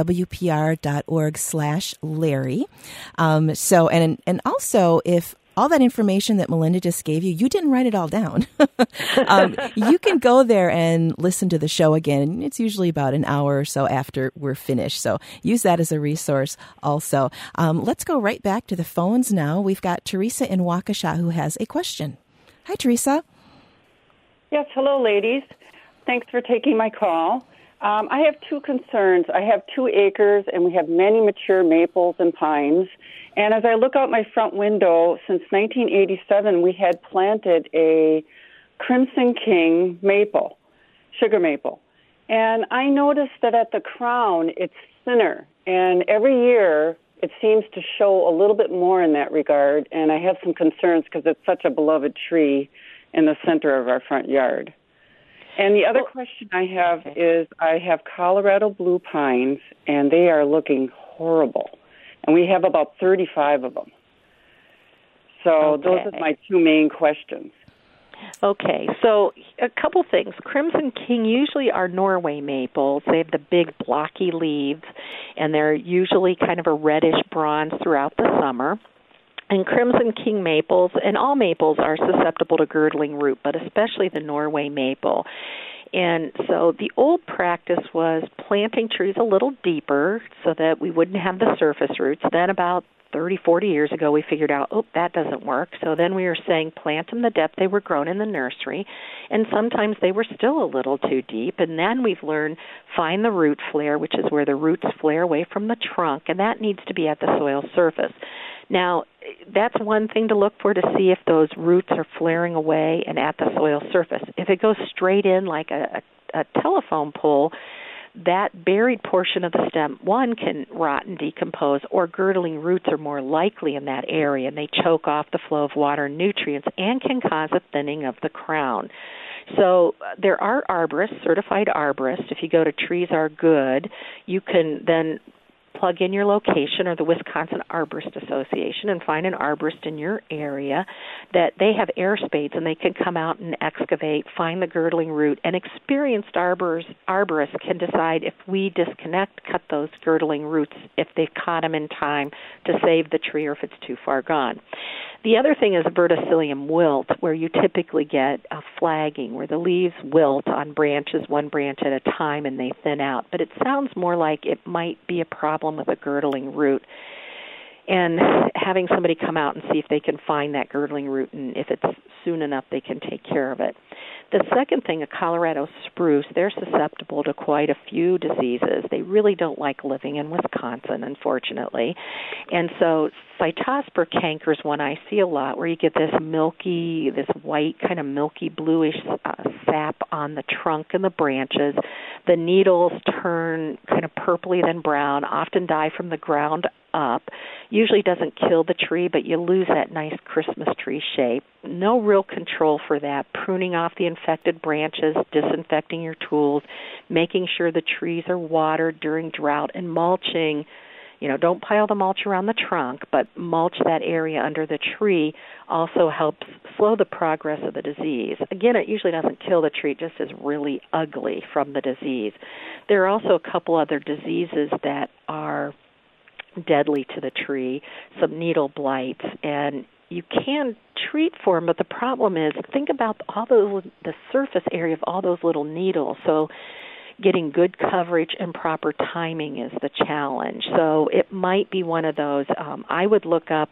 wpr.org/Larry. So, and also, if all that information that Melinda just gave you didn't write it all down. You can go there and listen to the show again. It's usually about an hour or so after we're finished. So use that as a resource also. Let's go right back to the phones now. We've got Teresa in Waukesha who has a question. Hi, Teresa. Yes, hello, ladies. Thanks for taking my call. I have two concerns. I have 2 acres, and we have many mature maples and pines. And as I look out my front window, since 1987, we had planted a Crimson King maple, sugar maple. And I noticed that at the crown, it's thinner. And every year, it seems to show a little bit more in that regard. And I have some concerns because it's such a beloved tree in the center of our front yard. And the other question I have is I have Colorado blue pines, and they are looking horrible. And we have about 35 of them. So those are my 2 main questions. Okay, so a couple things. Crimson King usually are Norway maples. They have the big blocky leaves, and they're usually kind of a reddish bronze throughout the summer. And Crimson King maples, and all maples are susceptible to girdling root, but especially the Norway maple. And so the old practice was planting trees a little deeper so that we wouldn't have the surface roots. Then about 30, 40 years ago, we figured out, that doesn't work. So then we were saying plant them the depth they were grown in the nursery, and sometimes they were still a little too deep. And then we've learned find the root flare, which is where the roots flare away from the trunk, and that needs to be at the soil surface. Now, that's one thing to look for to see if those roots are flaring away and at the soil surface. If it goes straight in like a telephone pole, that buried portion of the stem, one, can rot and decompose, or girdling roots are more likely in that area, and they choke off the flow of water and nutrients and can cause a thinning of the crown. So there are arborists, certified arborists. If you go to Trees Are Good, you can then plug in your location or the Wisconsin Arborist Association and find an arborist in your area that they have air spades and they can come out and excavate, find the girdling root, and experienced arborists can decide if we disconnect, cut those girdling roots if they've caught them in time to save the tree or if it's too far gone. The other thing is verticillium wilt, where you typically get a flagging, where the leaves wilt on branches, one branch at a time, and they thin out. But it sounds more like it might be a problem with a girdling root. And having somebody come out and see if they can find that girdling root, and if it's soon enough, they can take care of it. The second thing, a Colorado spruce, they're susceptible to quite a few diseases. They really don't like living in Wisconsin, unfortunately. And so Cytospora canker is one I see a lot, where you get this milky, this white, kind of milky bluish sap on the trunk and the branches. The needles turn kind of purpley then brown, often die from the ground up. Usually doesn't kill the tree, but you lose that nice Christmas tree shape. No real control for that. Pruning off the infected branches, disinfecting your tools, making sure the trees are watered during drought, and mulching. You know, don't pile the mulch around the trunk, but mulch that area under the tree also helps slow the progress of the disease. Again, it usually doesn't kill the tree, it just is really ugly from the disease. There are also a couple other diseases that are deadly to the tree, some needle blights, and you can treat for them, but the problem is, think about the surface area of all those little needles. So getting good coverage and proper timing is the challenge. So it might be one of those. I would look up,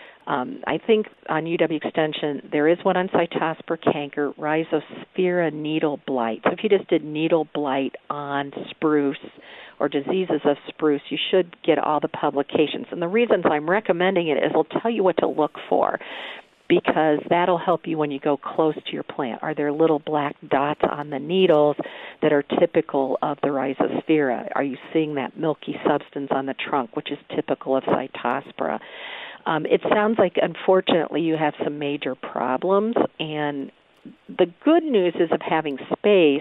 I think on UW Extension, there is one on Cytospora canker, Rhizosphaera needle blight. So if you just did needle blight on spruce or diseases of spruce, you should get all the publications. And the reasons I'm recommending it is it'll tell you what to look for, because that'll help you when you go close to your plant. Are there little black dots on the needles that are typical of the Rhizosphaera? Are you seeing that milky substance on the trunk, which is typical of Cytospora? It sounds like, unfortunately, you have some major problems, and the good news is of having space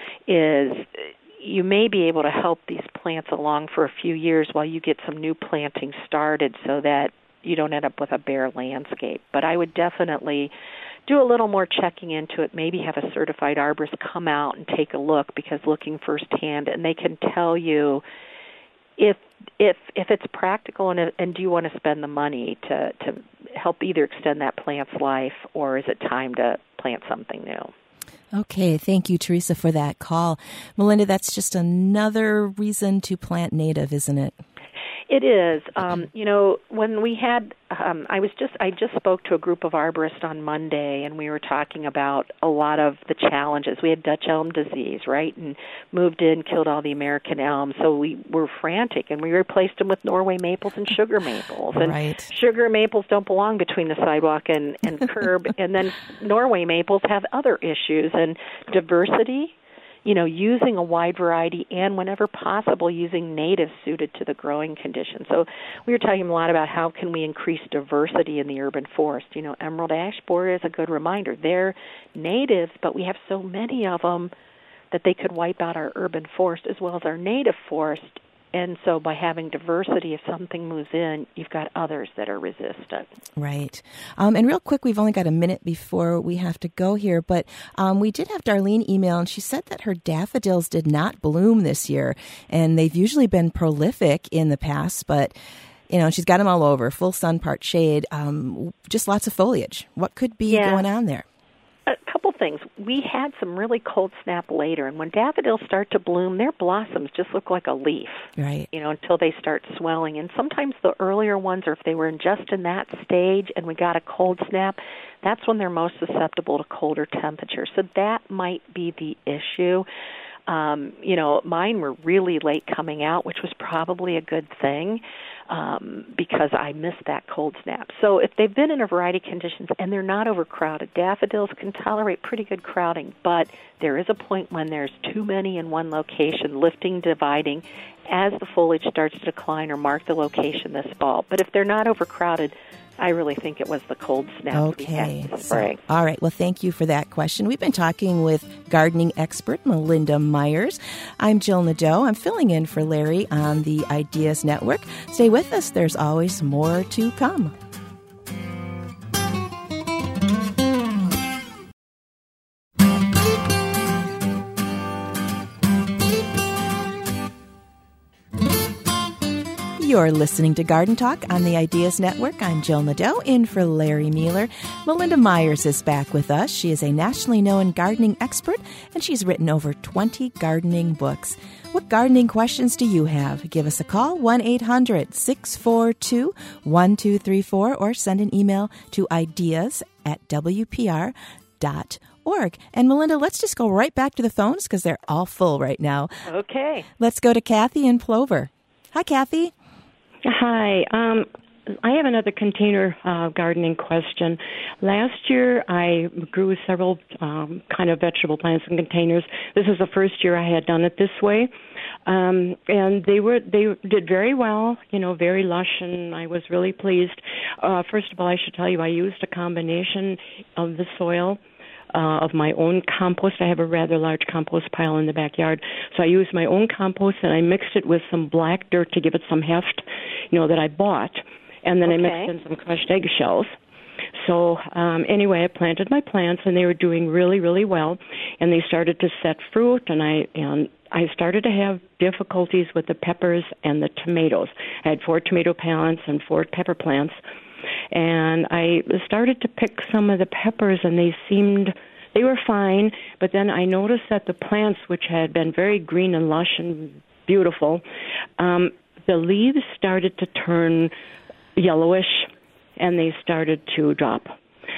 is you may be able to help these plants along for a few years while you get some new planting started so that you don't end up with a bare landscape. But I would definitely do a little more checking into it, maybe have a certified arborist come out and take a look, because looking firsthand, and they can tell you if it's practical and do you want to spend the money to help either extend that plant's life, or is it time to plant something new. Okay, thank you, Teresa, for that call. Melinda, that's just another reason to plant native, isn't it? It is. You know, when we had I just spoke to a group of arborists on Monday, and we were talking about a lot of the challenges. We had Dutch elm disease, right, and moved in, killed all the American elms. So we were frantic, and we replaced them with Norway maples and sugar maples. And right. Sugar maples don't belong between the sidewalk and curb, and then Norway maples have other issues, and diversity. Using a wide variety and, whenever possible, using natives suited to the growing conditions. So we were talking a lot about how can we increase diversity in the urban forest. Emerald ash borer is a good reminder. They're natives, but we have so many of them that they could wipe out our urban forest as well as our native forest. And so by having diversity, if something moves in, you've got others that are resistant. Right. And real quick, we've only got a minute before we have to go here, but we did have Darlene email, and she said that her daffodils did not bloom this year, and they've usually been prolific in the past, but she's got them all over, full sun, part shade, just lots of foliage. What could be going on there? A couple things. We had some really cold snap later, and when daffodils start to bloom, their blossoms just look like a leaf, right? Until they start swelling. And sometimes the earlier ones, or if they were just in that stage and we got a cold snap, that's when they're most susceptible to colder temperatures. So that might be the issue. Mine were really late coming out, which was probably a good thing because I missed that cold snap. So if they've been in a variety of conditions and they're not overcrowded, daffodils can tolerate pretty good crowding, but there is a point when there's too many in one location, lifting, dividing, as the foliage starts to decline or mark the location this fall. But if they're not overcrowded, I really think it was the cold snap we had this spring. All right. Well, thank you for that question. We've been talking with gardening expert Melinda Myers. I'm Jill Nadeau. I'm filling in for Larry on the Ideas Network. Stay with us. There's always more to come. You're listening to Garden Talk on the Ideas Network. I'm Jill Nadeau, in for Larry Mueller. Melinda Myers is back with us. She is a nationally known gardening expert, and she's written over 20 gardening books. What gardening questions do you have? Give us a call, 1-800-642-1234, or send an email to ideas@wpr.org. And Melinda, let's just go right back to the phones because they're all full right now. Okay. Let's go to Kathy in Plover. Hi, Kathy. Hi. I have another container gardening question. Last year, I grew several kind of vegetable plants in containers. This is the first year I had done it this way, and they did very well. Very lush, and I was really pleased. First of all, I should tell you, I used a combination of the soil. Of my own compost. I have a rather large compost pile in the backyard. So I used my own compost, and I mixed it with some black dirt to give it some heft, that I bought. And then I mixed in some crushed eggshells. So anyway, I planted my plants, and they were doing really, really well. And they started to set fruit, and I started to have difficulties with the peppers and the tomatoes. I had 4 tomato plants and 4 pepper plants. And I started to pick some of the peppers, and they were fine, but then I noticed that the plants, which had been very green and lush and beautiful, the leaves started to turn yellowish, and they started to drop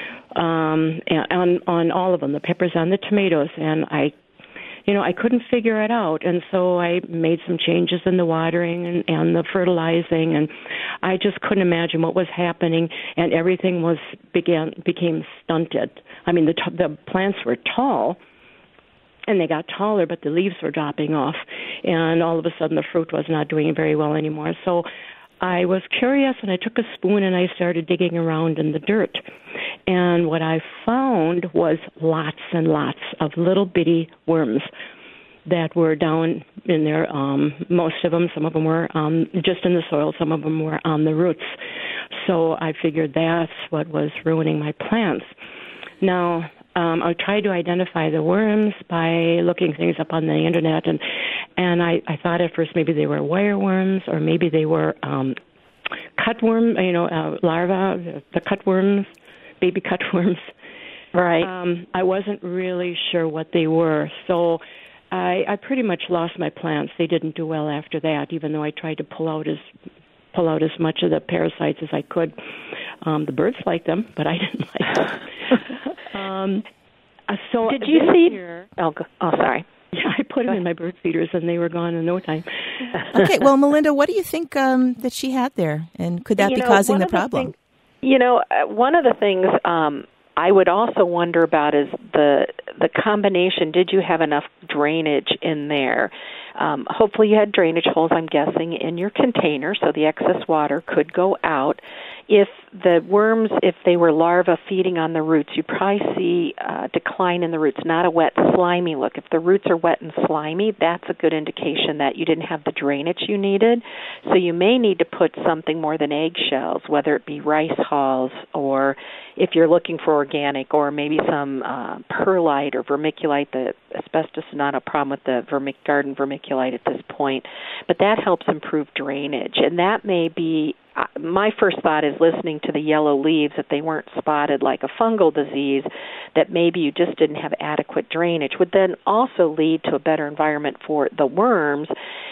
on all of them, the peppers and the tomatoes, and I couldn't figure it out, and so I made some changes in the watering and the fertilizing, and I just couldn't imagine what was happening, and everything became stunted. I mean, the plants were tall, and they got taller, but the leaves were dropping off, and all of a sudden the fruit was not doing very well anymore. So I was curious, and I took a spoon and I started digging around in the dirt. And what I found was lots and lots of little bitty worms that were down in there. Most of them, some of them were just in the soil, some of them were on the roots. So I figured that's what was ruining my plants. Now, I tried to identify the worms by looking things up on the internet, and I thought at first maybe they were wireworms or maybe they were cutworm, larvae, the cutworms, baby cutworms. Right. I wasn't really sure what they were, so I pretty much lost my plants. They didn't do well after that, even though I tried to pull out as much of the parasites as I could. The birds like them, but I didn't like them. So did you see? Sorry. Yeah, I put them in my bird feeders, and they were gone in no time. Okay, well, Melinda, what do you think that she had there, and could that be causing the problem? One of the things I would also wonder about is the combination. Did you have enough drainage in there? Hopefully you had drainage holes, I'm guessing, in your container, so the excess water could go out. If the worms, if they were larvae feeding on the roots, you probably see a decline in the roots, not a wet, slimy look. If the roots are wet and slimy, that's a good indication that you didn't have the drainage you needed. So you may need to put something more than eggshells, whether it be rice hulls, or if you're looking for organic, or maybe some perlite or vermiculite. The asbestos is not a problem with the garden vermiculite at this point, but that helps improve drainage. And that may be, my first thought is listening to the yellow leaves, that they weren't spotted like a fungal disease, that maybe you just didn't have adequate drainage, would then also lead to a better environment for the worms,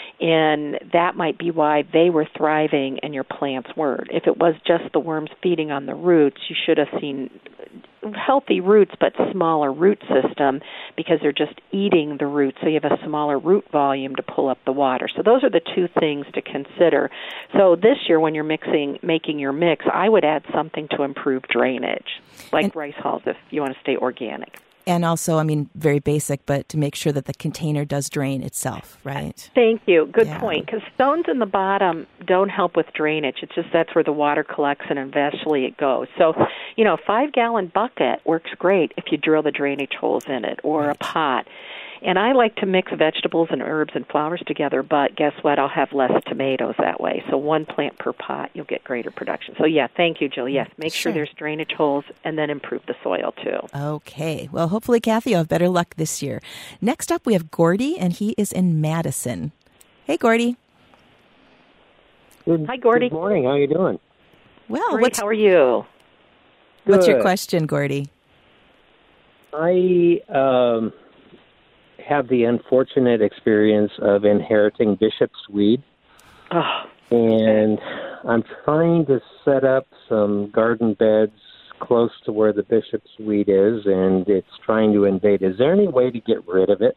and that might be why they were thriving and your plants weren't. If it was just the worms feeding on the roots, you should have seen healthy roots but smaller root system, because they're just eating the roots, so you have a smaller root volume to pull up the water. So those are the two things to consider. So this year when you're making your mix, I would add something to improve drainage, like rice hulls if you want to stay organic. And also, I mean, very basic, but to make sure that the container does drain itself, right? Thank you. Good point. Because stones in the bottom don't help with drainage. It's just that's where the water collects and eventually it goes. So, a 5-gallon bucket works great if you drill the drainage holes in it, or a pot. And I like to mix vegetables and herbs and flowers together, but guess what? I'll have less tomatoes that way. So 1 plant per pot, you'll get greater production. So, thank you, Jill. Yes, make sure there's drainage holes, and then improve the soil, too. Okay. Well, hopefully, Kathy, you'll have better luck this year. Next up, we have Gordy, and he is in Madison. Hey, Gordy. Hi, Gordy. Good morning. How are you doing? Well, great. How are you? What's your question, Gordy? I have the unfortunate experience of inheriting bishop's weed. And I'm trying to set up some garden beds close to where the bishop's weed is, and it's trying to invade. Is there any way to get rid of it?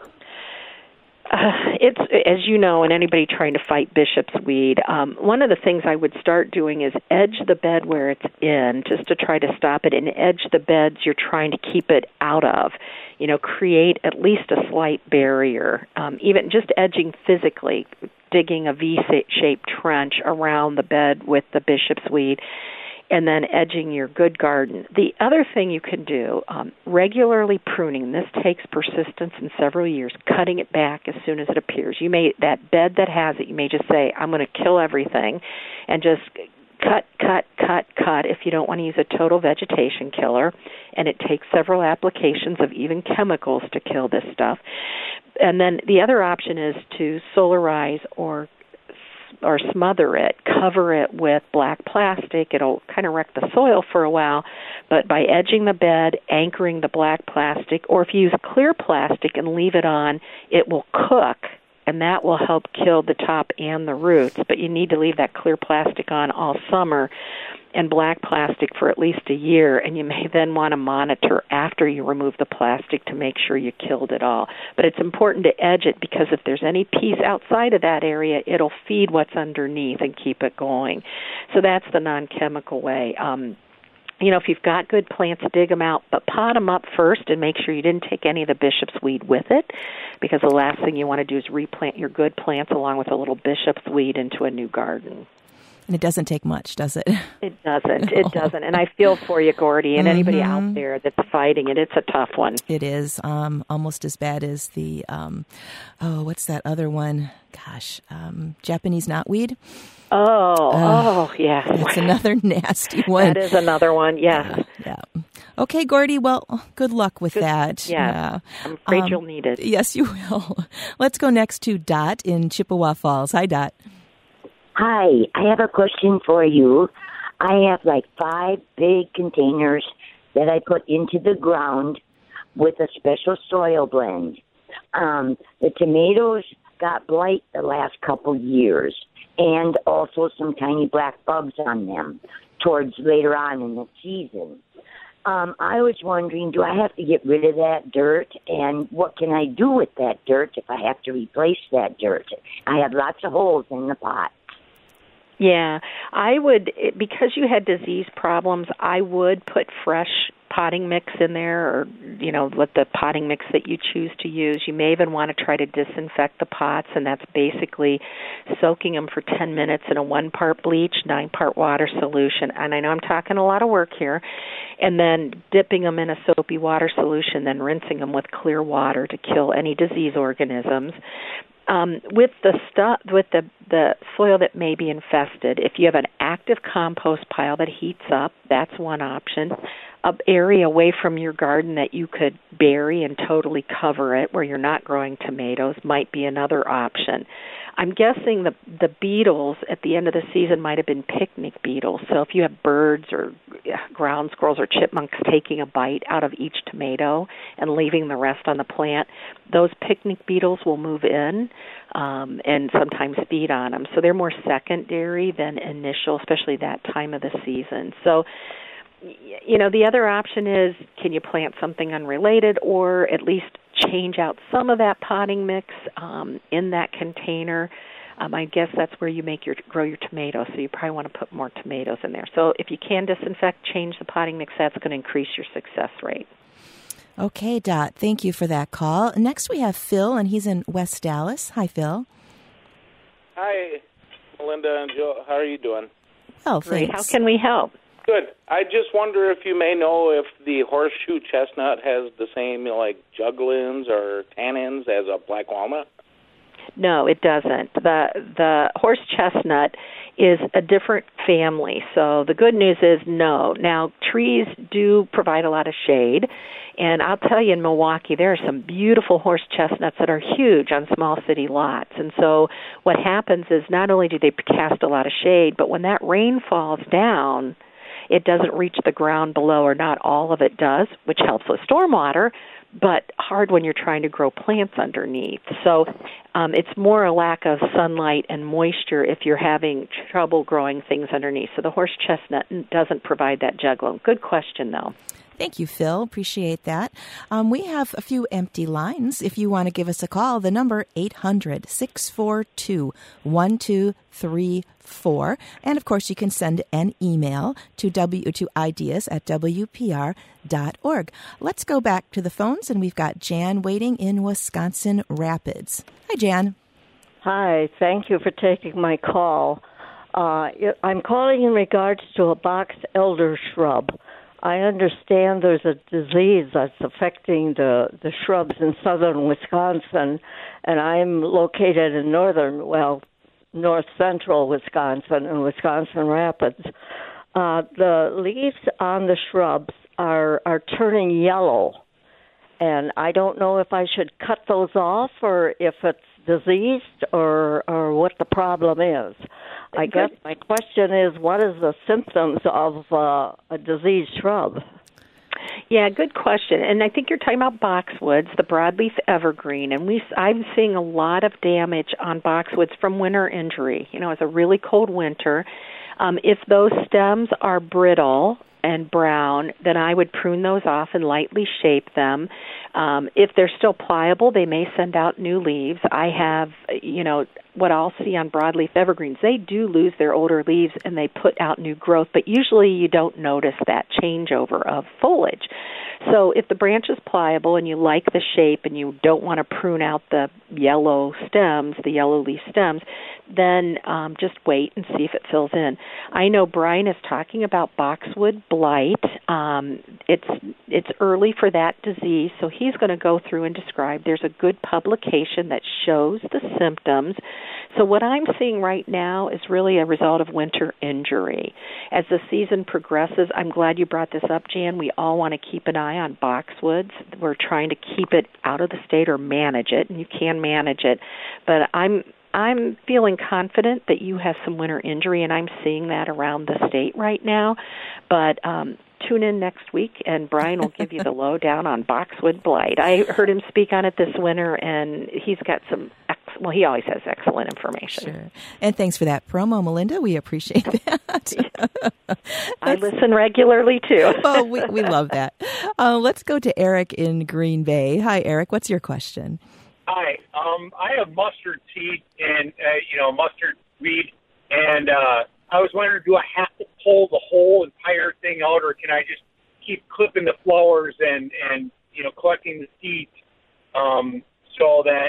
It's, as you know, and anybody trying to fight bishop's weed, one of the things I would start doing is edge the bed where it's in, just to try to stop it, and edge the beds you're trying to keep it out of. Create at least a slight barrier, even just edging physically, digging a V-shaped trench around the bed with the bishop's weed, and then edging your good garden. The other thing you can do, regularly pruning. This takes persistence in several years, cutting it back as soon as it appears. That bed that has it, you may just say, I'm going to kill everything, and just cut if you don't want to use a total vegetation killer, and it takes several applications of even chemicals to kill this stuff. And then the other option is to solarize or smother it, cover it with black plastic. It'll kind of wreck the soil for a while, but by edging the bed, anchoring the black plastic, or if you use clear plastic and leave it on, it will cook, and that will help kill the top and the roots. But you need to leave that clear plastic on all summer and black plastic for at least a year, and you may then want to monitor after you remove the plastic to make sure you killed it all. But it's important to edge it, because if there's any piece outside of that area, it'll feed what's underneath and keep it going. So that's the non-chemical way. If you've got good plants, dig them out, but pot them up first and make sure you didn't take any of the bishop's weed with it, because the last thing you want to do is replant your good plants along with a little bishop's weed into a new garden. And it doesn't take much, does it? It doesn't. It doesn't. And I feel for you, Gordy, and anybody out there that's fighting it. It's a tough one. It is. Almost as bad as the, what's that other one? Gosh, Japanese knotweed. Oh, yes. That's another nasty one. That is another one, yes. Yeah. Okay, Gordy, well, good luck with that. Yeah. I'm afraid you'll need it. Yes, you will. Let's go next to Dot in Chippewa Falls. Hi, Dot. Hi, I have a question for you. I have like 5 big containers that I put into the ground with a special soil blend. The tomatoes got blight the last couple years, and also some tiny black bugs on them. towards later on in the season. I was wondering, do I have to get rid of that dirt, and what can I do with that dirt if I have to replace that dirt? I have lots of holes in the pot. Yeah, I would, because you had disease problems, I would put fresh potting mix in there, or, let the potting mix that you choose to use. You may even want to try to disinfect the pots, and that's basically soaking them for 10 minutes in a 1-part bleach, 9-part water solution. And I know I'm talking a lot of work here. And then dipping them in a soapy water solution, then rinsing them with clear water to kill any disease organisms. With the soil that may be infested, if you have an active compost pile that heats up, that's one option. An area away from your garden that you could bury and totally cover it where you're not growing tomatoes might be another option. I'm guessing the beetles at the end of the season might have been picnic beetles. So if you have birds or ground squirrels or chipmunks taking a bite out of each tomato and leaving the rest on the plant, those picnic beetles will move in and sometimes feed on them. So they're more secondary than initial, especially that time of the season. So, the other option is, can you plant something unrelated, or at least change out some of that potting mix in that container? I guess that's where you grow your tomatoes, so you probably want to put more tomatoes in there. So if you can disinfect, change the potting mix, that's going to increase your success rate. Okay, Dot, thank you for that call. Next we have Phil, and he's in West Dallas. Hi, Phil. Hi, Melinda and Joe. How are you doing? Well, great. Thanks. How can we help? Good. I just wonder if you may know if the horseshoe chestnut has the same, juglins or tannins as a black walnut. No, it doesn't. The horse chestnut is a different family. So the good news is no. Now, trees do provide a lot of shade. And I'll tell you, in Milwaukee, there are some beautiful horse chestnuts that are huge on small city lots. And so what happens is not only do they cast a lot of shade, but when that rain falls down, it doesn't reach the ground below, or not all of it does, which helps with stormwater, but hard when you're trying to grow plants underneath. So it's more a lack of sunlight and moisture if you're having trouble growing things underneath. So the horse chestnut doesn't provide that juglone. Good question, though. Thank you, Phil. Appreciate that. We have a few empty lines. If you want to give us a call, the number 800-642-1234. And, of course, you can send an email to ideas@wpr.org. Let's go back to the phones, and we've got Jan waiting in Wisconsin Rapids. Hi, Jan. Hi. Thank you for taking my call. I'm calling in regards to a box elder shrub. I understand there's a disease that's affecting the shrubs in southern Wisconsin, and I'm located in north central Wisconsin in Wisconsin Rapids. The leaves on the shrubs are turning yellow, and I don't know if I should cut those off or if it's diseased or what the problem is. I guess my question is, what is the symptoms of a diseased shrub? Yeah, good question. And I think you're talking about boxwoods, the broadleaf evergreen. And I'm seeing a lot of damage on boxwoods from winter injury. It's a really cold winter. If those stems are brittle and brown, then I would prune those off and lightly shape them. If they're still pliable, they may send out new leaves. I have, what I'll see on broadleaf evergreens, they do lose their older leaves and they put out new growth, but usually you don't notice that changeover of foliage. So if the branch is pliable and you like the shape and you don't want to prune out the yellow leaf stems, then just wait and see if it fills in. I know Brian is talking about boxwood blight. It's early for that disease, so he's going to go through and describe. There's a good publication that shows the symptoms. So what I'm seeing right now is really a result of winter injury. As the season progresses, I'm glad you brought this up, Jan. We all want to keep an eye on boxwoods. We're trying to keep it out of the state or manage it, and you can manage it. But I'm feeling confident that you have some winter injury, and I'm seeing that around the state right now. But tune in next week, and Brian will give you the lowdown on boxwood blight. I heard him speak on it this winter, and he's got some well, he always has excellent information. Sure. And thanks for that promo, Melinda. We appreciate that. I listen regularly, too. Oh, we love that. Let's go to Eric in Green Bay. Hi, Eric. What's your question? Hi. I have mustard seed and, mustard weed, and I was wondering, do I have to pull the whole entire thing out, or can I just keep clipping the flowers and collecting the seeds so that,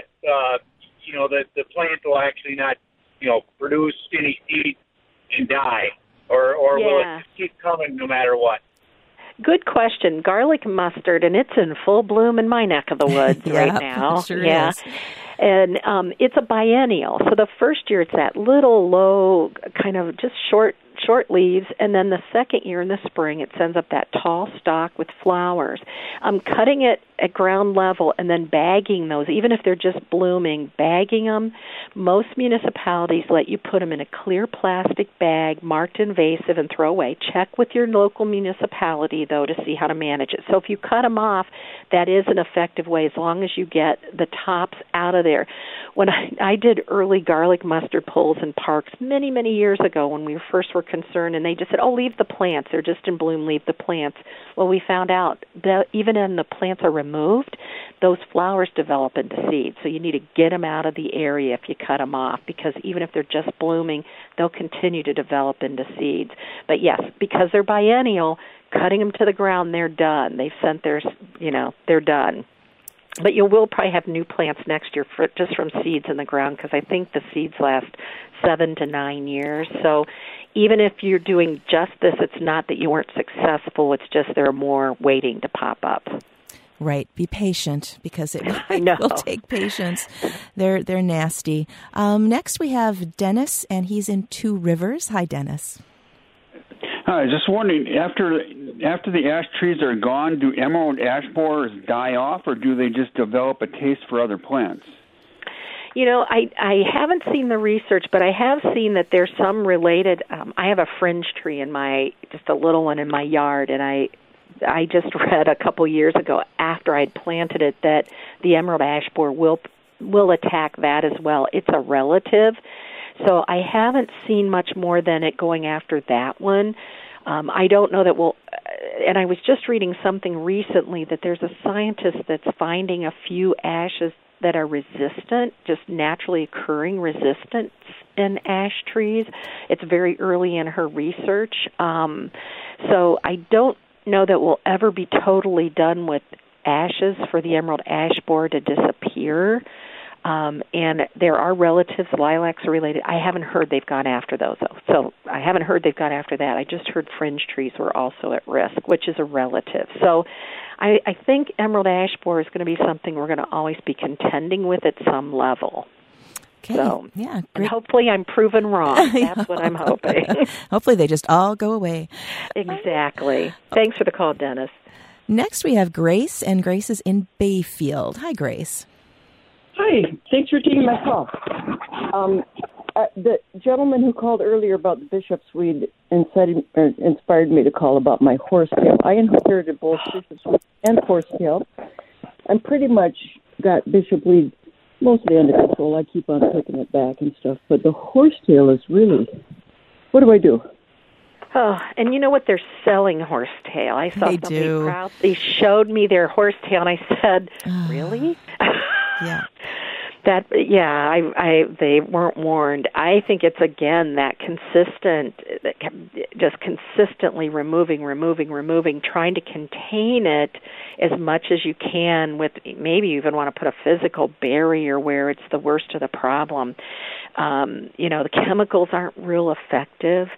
the plant will actually not, produce any seeds and die? Or will it just keep coming no matter what? Good question. Garlic mustard, and it's in full bloom in my neck of the woods right now. Sure is. And it's a biennial. So the first year it's that little low, kind of just short leaves, and then the second year in the spring it sends up that tall stalk with flowers. Cutting it at ground level and then bagging those, even if they're just blooming, bagging them. Most municipalities let you put them in a clear plastic bag marked invasive and throw away. Check with your local municipality, though, to see how to manage it. So if you cut them off, that is an effective way as long as you get the tops out of there. When I did early garlic mustard pulls in parks many, many years ago when we first were concerned, and they just said, leave the plants. They're just in bloom, leave the plants. Well, we found out that even when the plants are removed, those flowers develop into seeds. So you need to get them out of the area if you cut them off, because even if they're just blooming, they'll continue to develop into seeds. But yes, because they're biennial, cutting them to the ground, they're done. They've sent their, they're done. But you will probably have new plants next year just from seeds in the ground, because I think the seeds last 7 to 9 years. So even if you're doing just this, it's not that you weren't successful. It's just there are more waiting to pop up. Right. Be patient, because it will take patience. They're nasty. Next we have Dennis, and he's in Two Rivers. Hi, Dennis. Hi, just wondering, after the ash trees are gone, do emerald ash borers die off, or do they just develop a taste for other plants? I haven't seen the research, but I have seen that there's some related. I have a fringe tree just a little one in my yard, and I just read a couple years ago after I'd planted it that the emerald ash borer will attack that as well. It's a relative. So I haven't seen much more than it going after that one. I don't know that and I was just reading something recently that there's a scientist that's finding a few ashes that are resistant, just naturally occurring resistance in ash trees. It's very early in her research. So I don't know that we'll ever be totally done with ashes for the emerald ash borer to disappear. And there are relatives, lilacs are related. I haven't heard they've gone after those, though. So I haven't heard they've gone after that. I just heard fringe trees were also at risk, which is a relative. So I think emerald ash borer is going to be something we're going to always be contending with at some level. Okay. So, yeah, great. And hopefully I'm proven wrong. That's what I'm hoping. Hopefully they just all go away. Exactly. Thanks for the call, Dennis. Next we have Grace, and Grace is in Bayfield. Hi, Grace. Hi, thanks for taking my call. The gentleman who called earlier about the bishop's weed inspired me to call about my horsetail. I inherited both bishop's weed and horsetail. I'm pretty much got bishop weed mostly under control. I keep on clicking it back and stuff, but the horsetail is really, what do I do? Oh, and you know what? They're selling horsetail. I saw somebody proudly showed me their horsetail, and I said, "Really?" Yeah. They weren't warned. I think it's, again, that just consistently removing, trying to contain it as much as you can with, maybe you even want to put a physical barrier where it's the worst of the problem. The chemicals aren't real effective.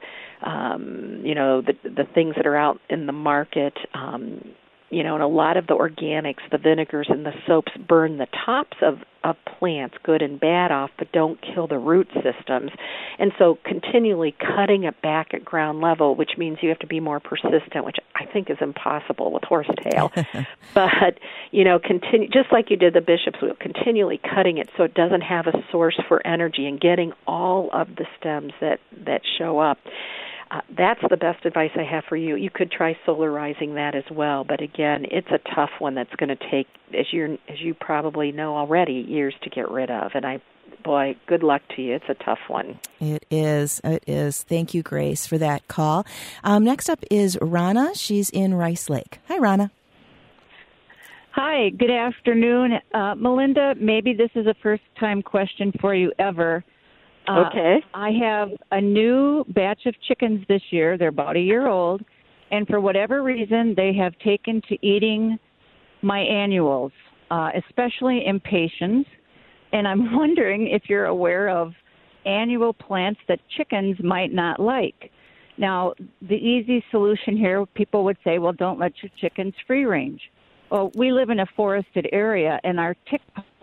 The things that are out in the market, and a lot of the organics, the vinegars and the soaps burn the tops of plants, good and bad, off, but don't kill the root systems. And so continually cutting it back at ground level, which means you have to be more persistent, which I think is impossible with horsetail. But, continue, just like you did the bishop's wheel, continually cutting it so it doesn't have a source for energy and getting all of the stems that show up. That's the best advice I have for you. You could try solarizing that as well, but again, it's a tough one that's going to take, as you probably know already, years to get rid of. And boy, good luck to you. It's a tough one. It is. It is. Thank you, Grace, for that call. Next up is Rana. She's in Rice Lake. Hi, Rana. Hi, good afternoon. Melinda, maybe this is a first-time question for you ever. Okay. I have a new batch of chickens this year. They're about a year old. And for whatever reason, they have taken to eating my annuals, especially impatiens. And I'm wondering if you're aware of annual plants that chickens might not like. Now, the easy solution here, people would say, well, don't let your chickens free range. Well, we live in a forested area, and our tick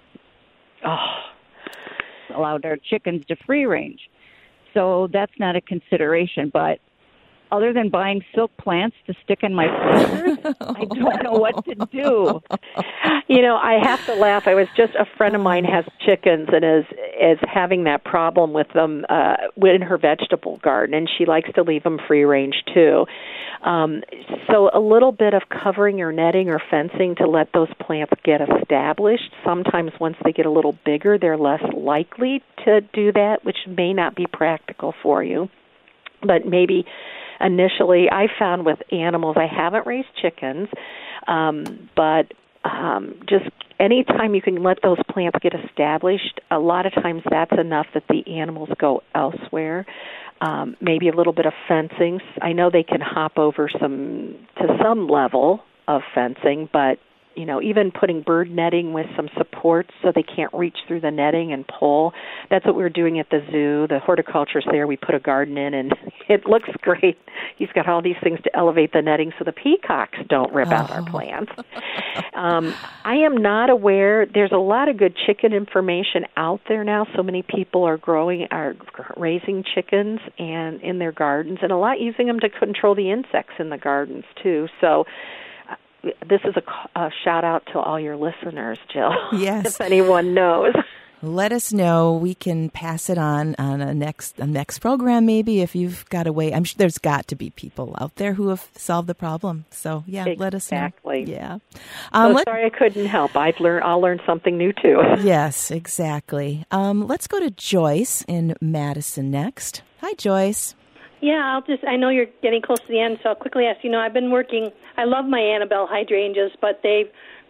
allowed our chickens to free range. So that's not a consideration. But other than buying silk plants to stick in my planters, I don't know what to do. You know, I have to laugh. A friend of mine has chickens and is having that problem with them in her vegetable garden, and she likes to leave them free range too. So a little bit of covering or netting or fencing to let those plants get established. Sometimes once they get a little bigger, they're less likely to do that, which may not be practical for you. But maybe initially, I found with animals, I haven't raised chickens, but just anytime you can let those plants get established, a lot of times that's enough that the animals go elsewhere. Maybe a little bit of fencing. I know they can hop over to some level of fencing, but you know, even putting bird netting with some supports so they can't reach through the netting and pull. That's what we were doing at the zoo. The horticulturist there, we put a garden in, and it looks great. He's got all these things to elevate the netting so the peacocks don't rip out our plants. I am not aware. There's a lot of good chicken information out there now. So many people are raising chickens and in their gardens, and a lot using them to control the insects in the gardens too. So this is a shout-out to all your listeners, Jill. Yes. If anyone knows. Let us know. We can pass it on a next program, maybe, if you've got a way. I'm sure there's got to be people out there who have solved the problem. So, yeah, let us know. Exactly. Yeah. Sorry I couldn't help. I'll learn something new, too. Yes, exactly. Let's go to Joyce in Madison next. Hi, Joyce. Yeah, I know you're getting close to the end, so I'll quickly ask, I love my Annabelle hydrangeas, but they've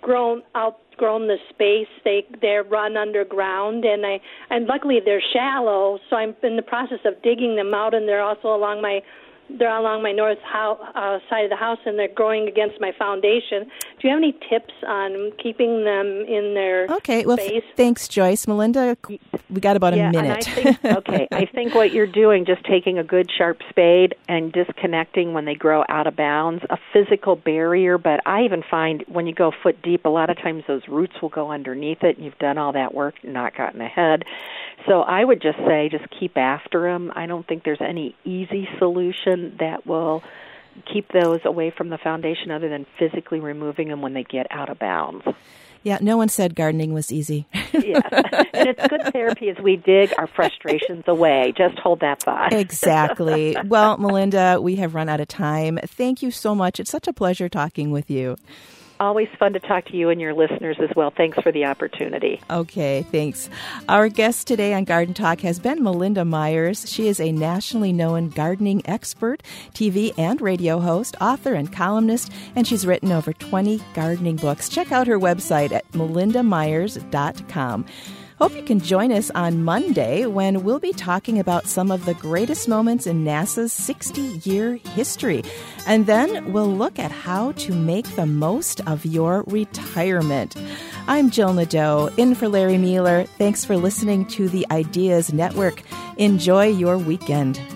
outgrown the space. They're run underground, and luckily they're shallow, so I'm in the process of digging them out, and they're also along my north side of the house, and they're growing against my foundation. Do you have any tips on keeping them in their space? Thanks, Joyce. Melinda, we got about a minute. I think what you're doing, just taking a good sharp spade and disconnecting when they grow out of bounds, a physical barrier, but I even find when you go foot deep, a lot of times those roots will go underneath it, and you've done all that work and not gotten ahead. So I would just say just keep after them. I don't think there's any easy solution that will keep those away from the foundation other than physically removing them when they get out of bounds. Yeah, no one said gardening was easy. Yes, and it's good therapy as we dig our frustrations away. Just hold that thought. Exactly. Well, Melinda, we have run out of time. Thank you so much. It's such a pleasure talking with you. Always fun to talk to you and your listeners as well. Thanks for the opportunity. Okay, thanks. Our guest today on Garden Talk has been Melinda Myers. She is a nationally known gardening expert, TV and radio host, author, and columnist, and she's written over 20 gardening books. Check out her website at melindamyers.com. Hope you can join us on Monday when we'll be talking about some of the greatest moments in NASA's 60-year history. And then we'll look at how to make the most of your retirement. I'm Jill Nadeau, in for Larry Mueller. Thanks for listening to the Ideas Network. Enjoy your weekend.